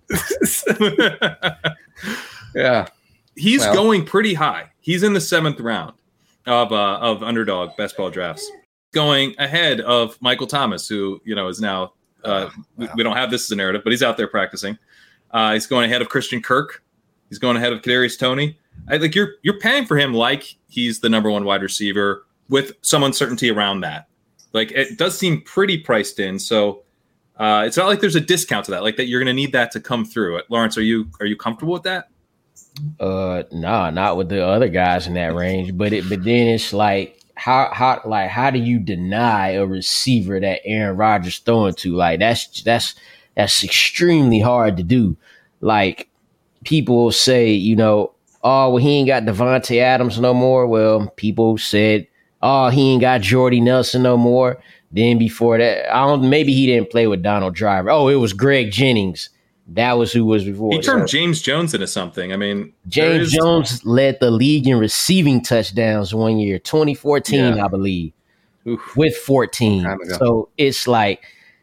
Yeah. He's going pretty high. He's in the 7th round of Underdog Best Ball Drafts, going ahead of Michael Thomas, who is now we don't have this as a narrative, but he's out there practicing. He's going ahead of Christian Kirk. He's going ahead of Kadarius Toney. You're paying for him like he's the number 1 wide receiver with some uncertainty around that. Like it does seem pretty priced in, so it's not like there's a discount to that. Like that you're going to need that to come through. Lawrence, are you comfortable with that? No, not with the other guys in that range. But then it's like how do you deny a receiver that Aaron Rodgers throwing to? Like that's extremely hard to do. Like people will say, oh, well, he ain't got Devontae Adams no more. Well, people said, oh, he ain't got Jordy Nelson no more. Then before that, maybe he didn't play with Donald Driver. Oh, it was Greg Jennings. That was who was before. He turned James Jones into something. I mean, James Jones led the league in receiving touchdowns one year, 2014, I believe, with 14. So it's like,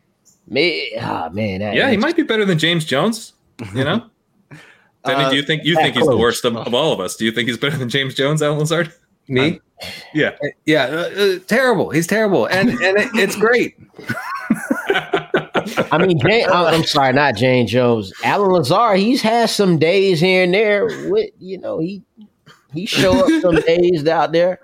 man. He might be better than James Jones. Denny, do you think he's the worst of all of us? Do you think he's better than James Jones, Allen Lazard? Me? Yeah. Terrible. He's terrible, and it's great. I mean, I'm sorry, not James Jones. Allen Lazard, he's had some days here and there. With he show up some days out there.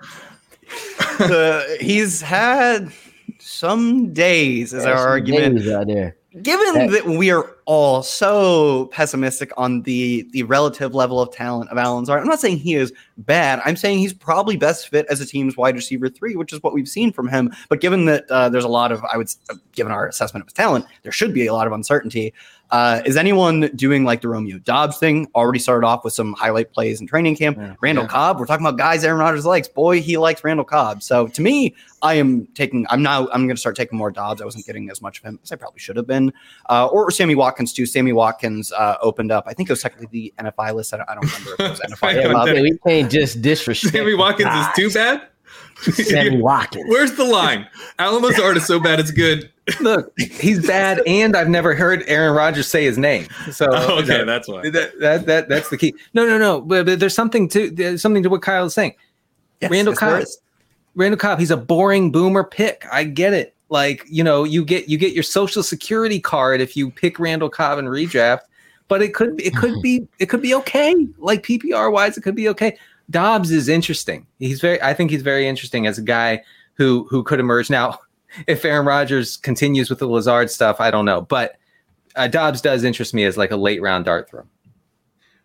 He's had some days, is our argument. Out there. Given that we are all so pessimistic on the relative level of talent of Allen Lazard, I'm not saying he is bad. I'm saying he's probably best fit as a team's wide receiver 3, which is what we've seen from him. But given that there's a lot of, given our assessment of his talent, there should be a lot of uncertainty. Is anyone doing like the Romeo Doubs thing? Already started off with some highlight plays in training camp. Randall Cobb, we're talking about guys Aaron Rodgers likes. Boy, he likes Randall Cobb. So to me, I'm going to start taking more Doubs. I wasn't getting as much of him as I probably should have been. Or Sammy Watkins too. Sammy Watkins opened up. I think it was technically the NFI list. I don't remember if it was NFI. We can't just disrespect. Sammy Watkins is too bad? Sammy Watkins. Where's the line? Allen Lazard is so bad it's good. Look, he's bad, and I've never heard Aaron Rodgers say his name. So that's why. That's the key. No. But there's something to what Kyle is saying. Yes, Randall Cobb, he's a boring boomer pick. I get it. Like, you get your social security card if you pick Randall Cobb in redraft, but it could be okay. Like PPR wise, it could be okay. Doubs is interesting. I think he's very interesting as a guy who could emerge. Now, if Aaron Rodgers continues with the Lazard stuff, I don't know, but Doubs does interest me as like a late round dart throw.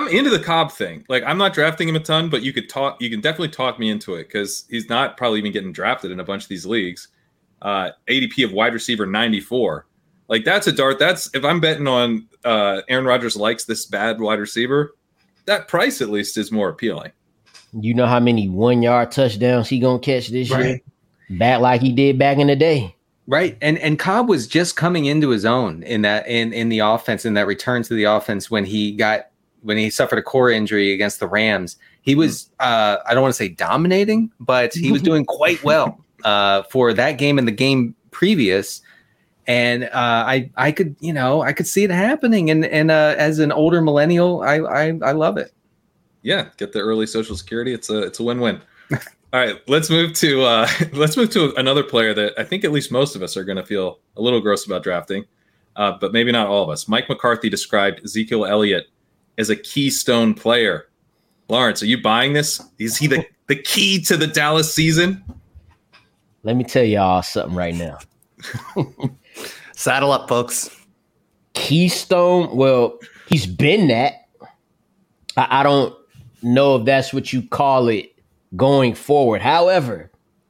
I'm into the Cobb thing. Like, I'm not drafting him a ton, but you can definitely talk me into it because he's not probably even getting drafted in a bunch of these leagues. ADP of wide receiver 94. Like, that's a dart. That's if I'm betting on Aaron Rodgers likes this bad wide receiver, that price at least is more appealing. You know how many 1-yard touchdowns he gonna catch this year? Back like he did back in the day. Right. And Cobb was just coming into his own in the offense, in that return to the offense when he suffered a core injury against the Rams. He was I don't want to say dominating, but he was doing quite well for that game and the game previous. And I could see it happening. And as an older millennial, I love it. Yeah, get the early Social Security. It's a win-win. All right, let's move to another player that I think at least most of us are going to feel a little gross about drafting, but maybe not all of us. Mike McCarthy described Ezekiel Elliott as a keystone player. Lawrence, are you buying this? Is he the key to the Dallas season? Let me tell y'all something right now. Saddle up, folks. Keystone. Well, he's been that. I don't know if that's what you call it going forward. However,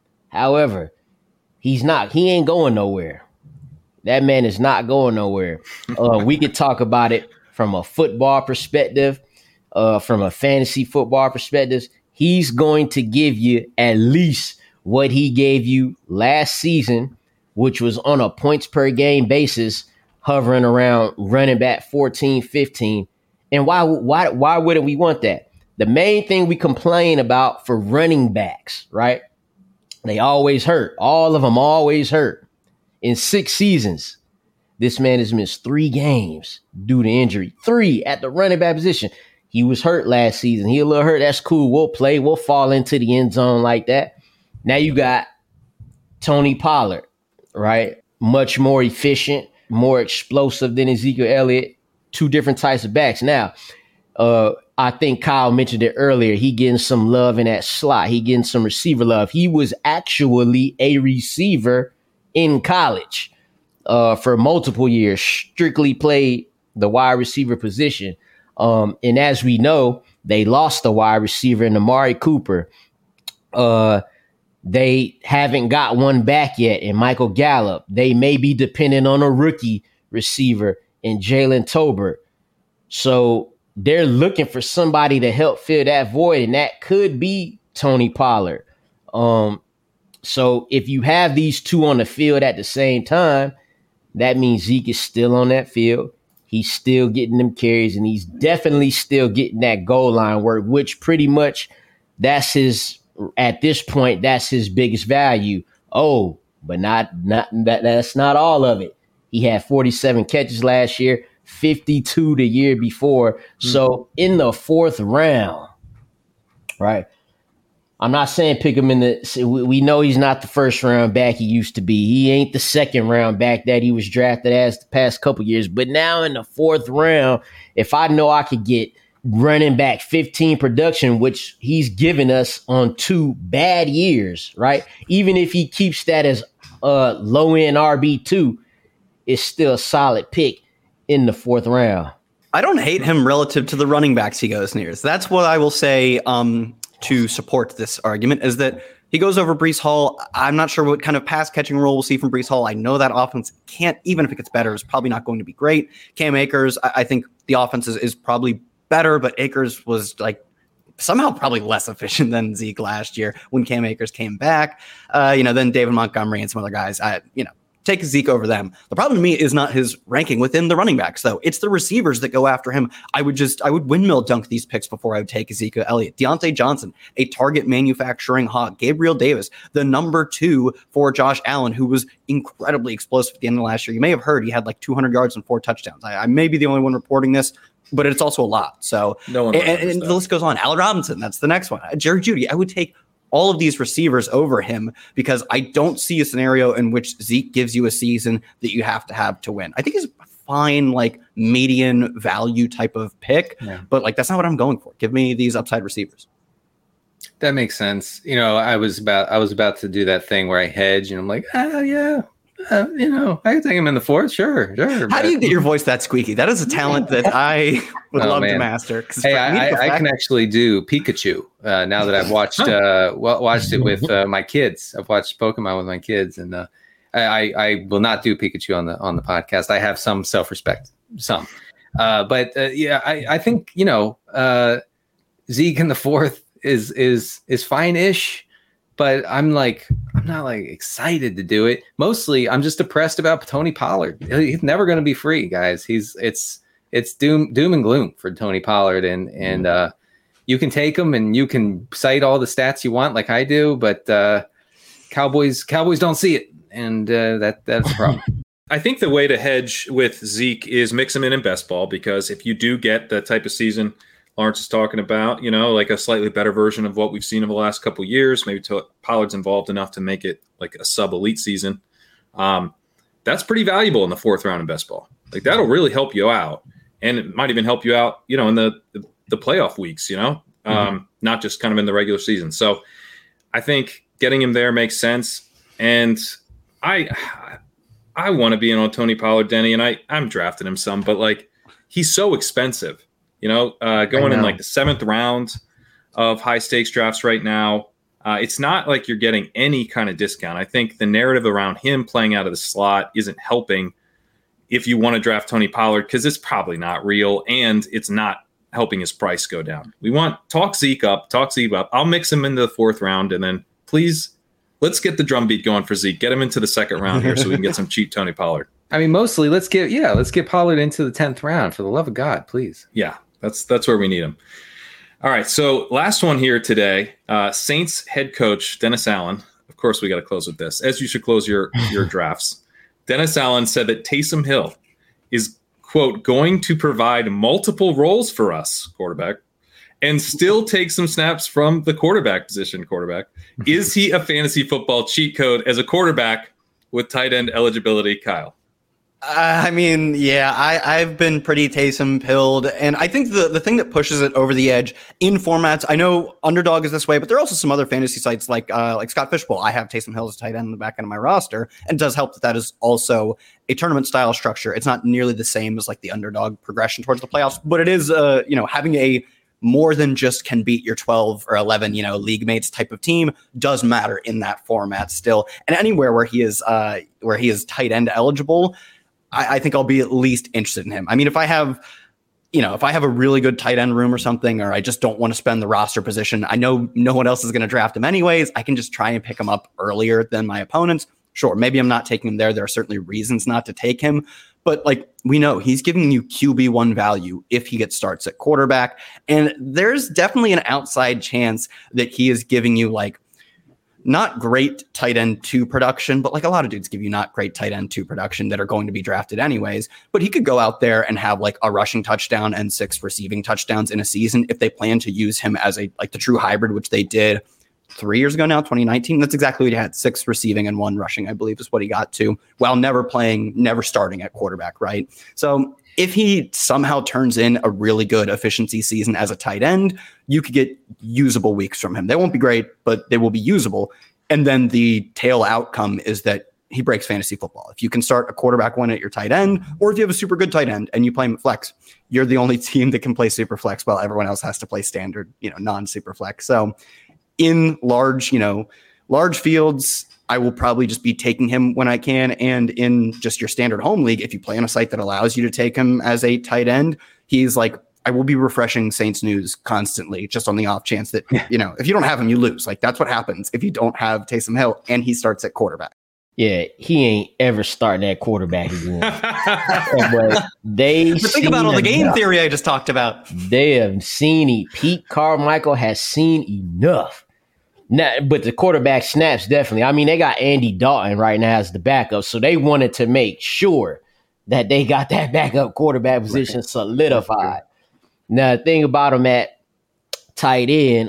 he's not. He ain't going nowhere. That man is not going nowhere. We could talk about it from a football perspective, from a fantasy football perspective. He's going to give you at least what he gave you last season, which was on a points per game basis, hovering around running back 14, 15. And why wouldn't we want that? The main thing we complain about for running backs, right? They always hurt. All of them always hurt. In 6 seasons, this man has missed 3 games due to injury. 3 at the running back position. He was hurt last season. He a little hurt. That's cool. We'll play. We'll fall into the end zone like that. Now you got Tony Pollard, right? Much more efficient, more explosive than Ezekiel Elliott. 2 different types of backs. Now, I think Kyle mentioned it earlier. He getting some love in that slot. He getting some receiver love. He was actually a receiver in college for multiple years, strictly played the wide receiver position. And as we know, they lost the wide receiver in Amari Cooper. They haven't got one back yet in Michael Gallup. They may be dependent on a rookie receiver in Jalen Tolbert. So they're looking for somebody to help fill that void, and that could be Tony Pollard. So if you have these 2 on the field at the same time, that means Zeke is still on that field. He's still getting them carries, and he's definitely still getting that goal line work, which pretty much that's his, at this point, that's his biggest value. Oh, but that's not all of it. He had 47 catches last year, 52 the year before. So in the 4th round, right? I'm not saying pick him in the, we know he's not the 1st round back he used to be. He ain't the 2nd round back that he was drafted as the past couple years. But now in the 4th round, if I know I could get running back 15 production, which he's given us on 2 bad years, right? Even if he keeps that as low end RB2, it's still a solid pick in the 4th round. I don't hate him relative to the running backs he goes near. So that's what I will say to support this argument, is that he goes over Breece Hall. I'm not sure what kind of pass catching role we'll see from Breece Hall. I know that offense can't, even if it gets better, is probably not going to be great. Cam Akers, I think the offense is probably better, but Akers was like somehow probably less efficient than Zeke last year when Cam Akers came back. Then David Montgomery and some other guys, take Zeke over them. The problem to me is not his ranking within the running backs, though. It's the receivers that go after him. I would windmill dunk these picks before I would take Ezekiel Elliott. Deontay Johnson, a target manufacturing hog. Gabriel Davis, the number 2 for Josh Allen, who was incredibly explosive at the end of last year. You may have heard he had like 200 yards and 4 touchdowns. I may be the only one reporting this, but it's also a lot. So, no one and the list goes on. Allen Robinson, that's the next one. Jerry Jeudy, I would take all of these receivers over him because I don't see a scenario in which Zeke gives you a season that you have to win. I think he's a fine, median value type of pick, but that's not what I'm going for. Give me these upside receivers. That makes sense. I was about to do that thing where I hedge and I'm like, I can take him in the fourth. Sure. How do you get your voice that squeaky? That is a talent that I would love to master. Hey, I can actually do Pikachu now that I've watched it with my kids. I've watched Pokemon with my kids, and I will not do Pikachu on the podcast. I have some self-respect, but I think Zeke in the fourth is fine-ish. But I'm not excited to do it. Mostly, I'm just depressed about Tony Pollard. He's never going to be free, guys. It's doom and gloom for Tony Pollard, and you can take him and you can cite all the stats you want, like I do. But Cowboys don't see it, and that's a problem. I think the way to hedge with Zeke is mix him in best ball, because if you do get the type of season Lawrence is talking about, like a slightly better version of what we've seen over the last couple of years, maybe Pollard's involved enough to make it like a sub-elite season. That's pretty valuable in the fourth round in best ball. Like that'll really help you out. And it might even help you out, in the playoff weeks, not just kind of in the regular season. So I think getting him there makes sense. And I want to be in on Tony Pollard, Denny, and I'm drafting him some, but he's so expensive. Going in the seventh round of high stakes drafts right now, it's not like you're getting any kind of discount. I think the narrative around him playing out of the slot isn't helping if you want to draft Tony Pollard, because it's probably not real and it's not helping his price go down. Talk Zeke up. I'll mix him into the fourth round, and then please let's get the drumbeat going for Zeke. Get him into the second round here so we can get some cheap Tony Pollard. I mean, mostly let's get Pollard into the 10th round, for the love of God, please. Yeah. That's where we need him. All right, so last one here today. Saints head coach Dennis Allen. Of course, we got to close with this, as you should close your drafts. Dennis Allen said that Taysom Hill is, quote, going to provide multiple roles for us, quarterback, and still take some snaps from the quarterback position. Is he a fantasy football cheat code as a quarterback with tight end eligibility, Kyle? I've been pretty Taysom pilled, and I think the thing that pushes it over the edge in formats, I know Underdog is this way, but there are also some other fantasy sites like Scott Fishbowl. I have Taysom Hill as a tight end in the back end of my roster, and it does help that is also a tournament style structure. It's not nearly the same as the Underdog progression towards the playoffs, but it is having a more than just can beat your 12 or 11, league mates type of team does matter in that format still. And anywhere where he is tight end eligible, I think I'll be at least interested in him. I mean, if I have a really good tight end room or something, or I just don't want to spend the roster position, I know no one else is going to draft him anyways, I can just try and pick him up earlier than my opponents. Sure, maybe I'm not taking him there. There are certainly reasons not to take him. But we know he's giving you QB1 value if he gets starts at quarterback. And there's definitely an outside chance that he is giving you not great tight end 2 production, but a lot of dudes give you not great tight end 2 production that are going to be drafted anyways. But he could go out there and have a rushing touchdown and 6 receiving touchdowns in a season if they plan to use him as the true hybrid, which they did 3 years ago now, 2019. That's exactly what he had. 6 receiving and 1 rushing, I believe, is what he got to, while never starting at quarterback, right? So if he somehow turns in a really good efficiency season as a tight end, you could get usable weeks from him. They won't be great, but they will be usable. And then the tail outcome is that he breaks fantasy football. If you can start a quarterback 1 at your tight end, or if you have a super good tight end and you play him at flex, you're the only team that can play super flex while everyone else has to play standard, non-super flex. So in large fields, I will probably just be taking him when I can. And in just your standard home league, if you play on a site that allows you to take him as a tight end, he's I will be refreshing Saints news constantly, just on the off chance that, if you don't have him, you lose. That's what happens if you don't have Taysom Hill and he starts at quarterback. Yeah, he ain't ever starting at quarterback again. But think about all the game theory I just talked about. They have seen it. Pete Carmichael has seen enough. Now, but the quarterback snaps, definitely. I mean, they got Andy Dalton right now as the backup, so they wanted to make sure that they got that backup quarterback position solidified. Now, the thing about him at tight end,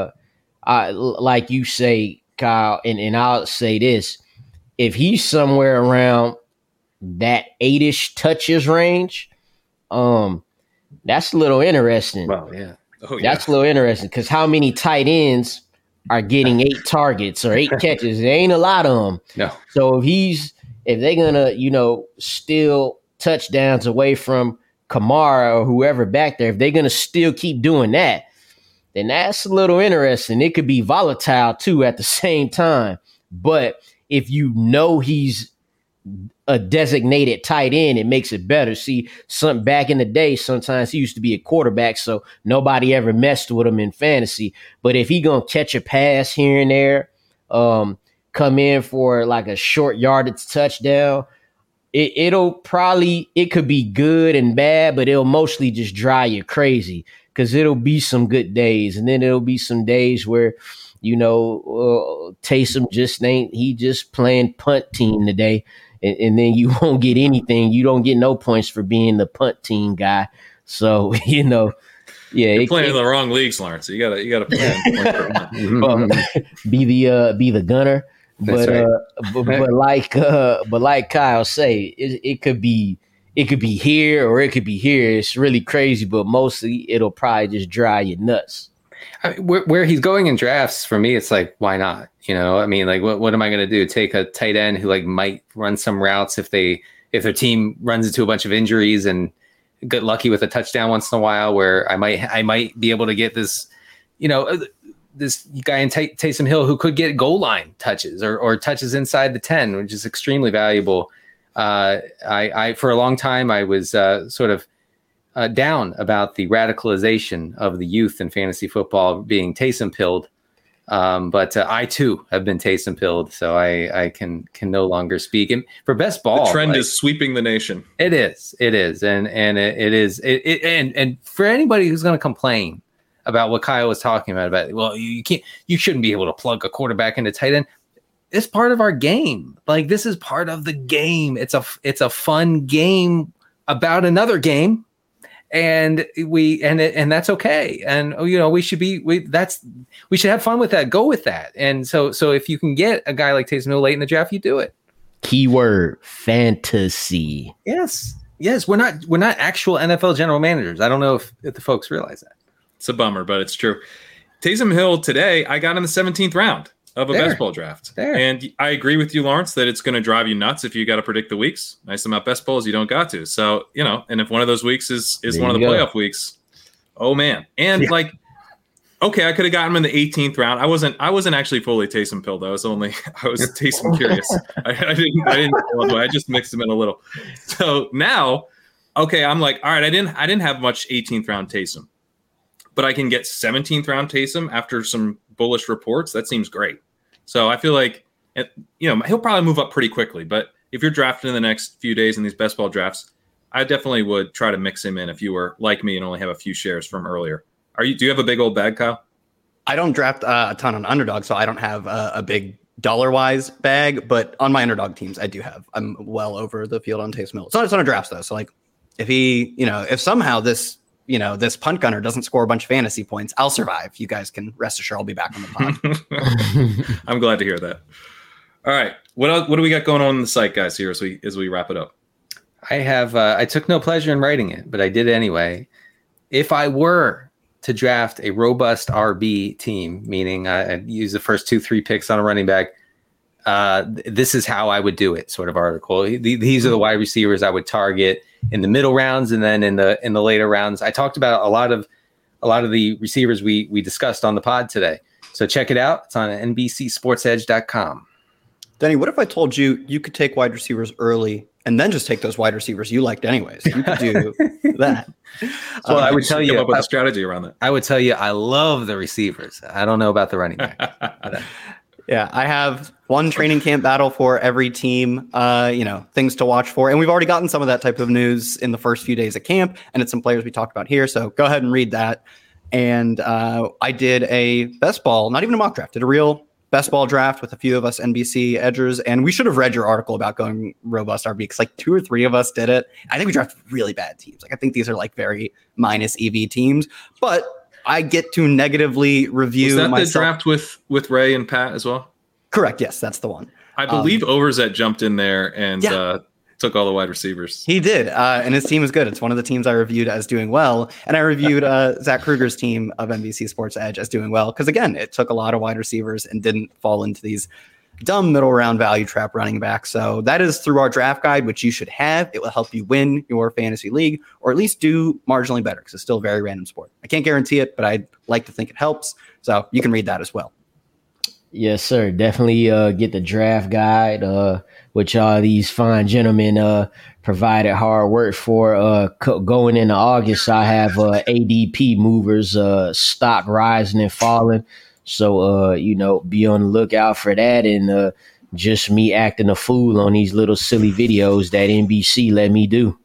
like you say, Kyle, and I'll say this, if he's somewhere around that 8-ish touches range, that's a little interesting. Well, yeah. Oh, yeah. That's a little interesting, because how many tight ends are getting 8 targets or 8 catches? There ain't a lot of them. No. So if if they're gonna, steal touchdowns away from Kamara or whoever back there, if they're gonna still keep doing that, then that's a little interesting. It could be volatile too at the same time. But if you know he's a designated tight end, it makes it better. See, back in the day, sometimes he used to be a quarterback, so nobody ever messed with him in fantasy. But if he gonna catch a pass here and there, come in for like a short yardage touchdown, it could be good and bad, but it'll mostly just drive you crazy, because it'll be some good days, and then it'll be some days where, Taysom just playing punt team today, and then you won't get anything. You don't get no points for being the punt team guy. So, yeah. You're playing in the wrong leagues, Lawrence. You gotta play. Be the gunner. But right. but like Kyle say, it could be here or it could be here. It's really crazy, but mostly it'll probably just drive you nuts. I mean, where he's going in drafts, for me, it's like, why not? I mean, like, what am I going to do? Take a tight end who like might run some routes if their team runs into a bunch of injuries and get lucky with a touchdown once in a while, where I might be able to get this, this guy in Taysom Hill who could get goal line touches or touches inside the 10, which is extremely valuable. I for a long time, I was sort of down about the radicalization of the youth in fantasy football being Taysom pilled. But I too have been Taysom pilled, so I can no longer speak. And for best ball, the trend is sweeping the nation. It is, and for anybody who's going to complain about what Kyle was talking about, well, you shouldn't be able to plug a quarterback into tight end. It's part of our game. Like, this is part of the game. It's a fun game about another game. And that's okay. And we should have fun with that. Go with that. And so if you can get a guy like Taysom Hill late in the draft, you do it. Keyword fantasy. Yes. We're not actual NFL general managers. I don't know if the folks realize that. It's a bummer, but it's true. Taysom Hill today, I got in the 17th round of a best ball draft. And I agree with you, Lawrence, that it's going to drive you nuts if you got to predict the weeks. Nice about best balls, you don't got to. So, and if one of those weeks is one of the playoff weeks, oh man. And okay, I could have gotten him in the 18th round. I wasn't actually fully Taysom pilled. I was Taysom curious. I didn't I just mixed them in a little. So now, okay, I'm like, all right, I didn't have much 18th round Taysom, but I can get 17th round Taysom after some bullish reports. That seems great. So I feel like, he'll probably move up pretty quickly. But if you're drafting in the next few days in these best ball drafts, I definitely would try to mix him in if you were like me and only have a few shares from earlier. Do you have a big old bag, Kyle? I don't draft a ton on underdog, so I don't have a big dollar-wise bag. But on my underdog teams, I do have. I'm well over the field on Taysom Hill. It's not a ton of drafts, though. So, like, if somehow this punt gunner doesn't score a bunch of fantasy points, I'll survive. You guys can rest assured I'll be back on the pod. I'm glad to hear that. All right. What do we got going on the site, guys, here as we wrap it up? I have I took no pleasure in writing it, but I did anyway. If I were to draft a robust RB team, meaning I use the first 2-3 picks on a running back, this is how I would do it, sort of article. These are the wide receivers I would target in the middle rounds, and then in the later rounds. I talked about a lot of the receivers we discussed on the pod today. So check it out. It's on NBCSportsEdge.com. Denny, what if I told you could take wide receivers early and then just take those wide receivers you liked anyways? You could do that. So I would tell you come up with a strategy around that. I would tell you I love the receivers. I don't know about the running back. Yeah, I have one training camp battle for every team, things to watch for. And we've already gotten some of that type of news in the first few days of camp, and it's some players we talked about here. So go ahead and read that. And I did a best ball, not even a mock draft, did a real best ball draft with a few of us NBC edgers. And we should have read your article about going robust RB, because like 2 or 3 of us did it. I think we drafted really bad teams. Like, I think these are like very minus EV teams, but I get to negatively review. Was that myself. the draft with Ray and Pat as well? Correct. Yes, that's the one. I believe Overzet jumped in there and took all the wide receivers. He did, and his team is good. It's one of the teams I reviewed as doing well, and I reviewed Zach Kruger's team of NBC Sports Edge as doing well, because again, it took a lot of wide receivers and didn't fall into these dumb middle round value trap running back. So that is through our draft guide, which you should have. It will help you win your fantasy league, or at least do marginally better, because it's still a very random sport. I can't guarantee it, but I'd like to think it helps. So you can read that as well. Yes, sir. Definitely get the draft guide, which all these fine gentlemen provided hard work for. Going into August, I have ADP movers, stock rising and falling. So, be on the lookout for that, and just me acting a fool on these little silly videos that NBC let me do.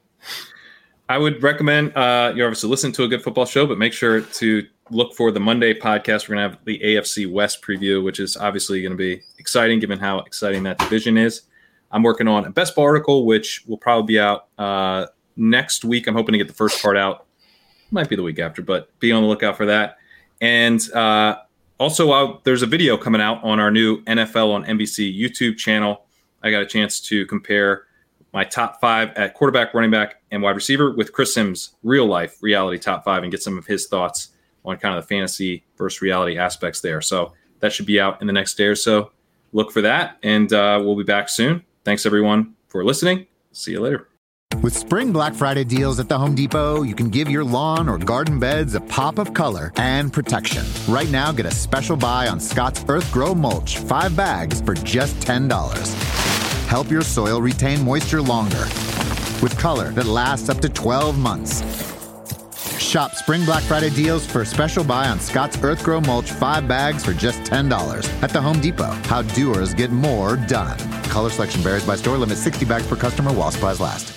I would recommend you obviously listen to a good football show, but make sure to look for the Monday podcast. We're going to have the AFC West preview, which is obviously going to be exciting given how exciting that division is. I'm working on a best ball article, which will probably be out next week. I'm hoping to get the first part out. Might be the week after, but be on the lookout for that. And also, there's a video coming out on our new NFL on NBC YouTube channel. I got a chance to compare my top 5 at quarterback, running back, and wide receiver with Chris Sims' real-life reality top 5 and get some of his thoughts on kind of the fantasy versus reality aspects there. So that should be out in the next day or so. Look for that, and we'll be back soon. Thanks, everyone, for listening. See you later. With spring Black Friday deals at the Home Depot, you can give your lawn or garden beds a pop of color and protection. Right now, get a special buy on Scott's Earth Grow Mulch, 5 bags for just $10. Help your soil retain moisture longer with color that lasts up to 12 months. Shop spring Black Friday deals for a special buy on Scott's Earth Grow Mulch, 5 bags for just $10 at the Home Depot. How doers get more done. Color selection varies by store. Limit 60 bags per customer while supplies last.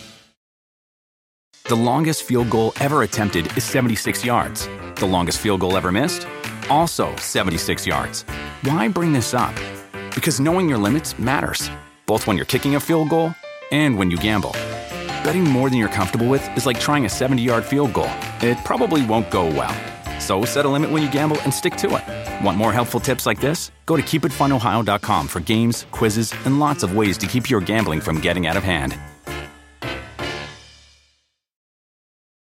The longest field goal ever attempted is 76 yards. The longest field goal ever missed? Also 76 yards. Why bring this up? Because knowing your limits matters, both when you're kicking a field goal and when you gamble. Betting more than you're comfortable with is like trying a 70-yard field goal. It probably won't go well. So set a limit when you gamble and stick to it. Want more helpful tips like this? Go to keepitfunohio.com for games, quizzes, and lots of ways to keep your gambling from getting out of hand.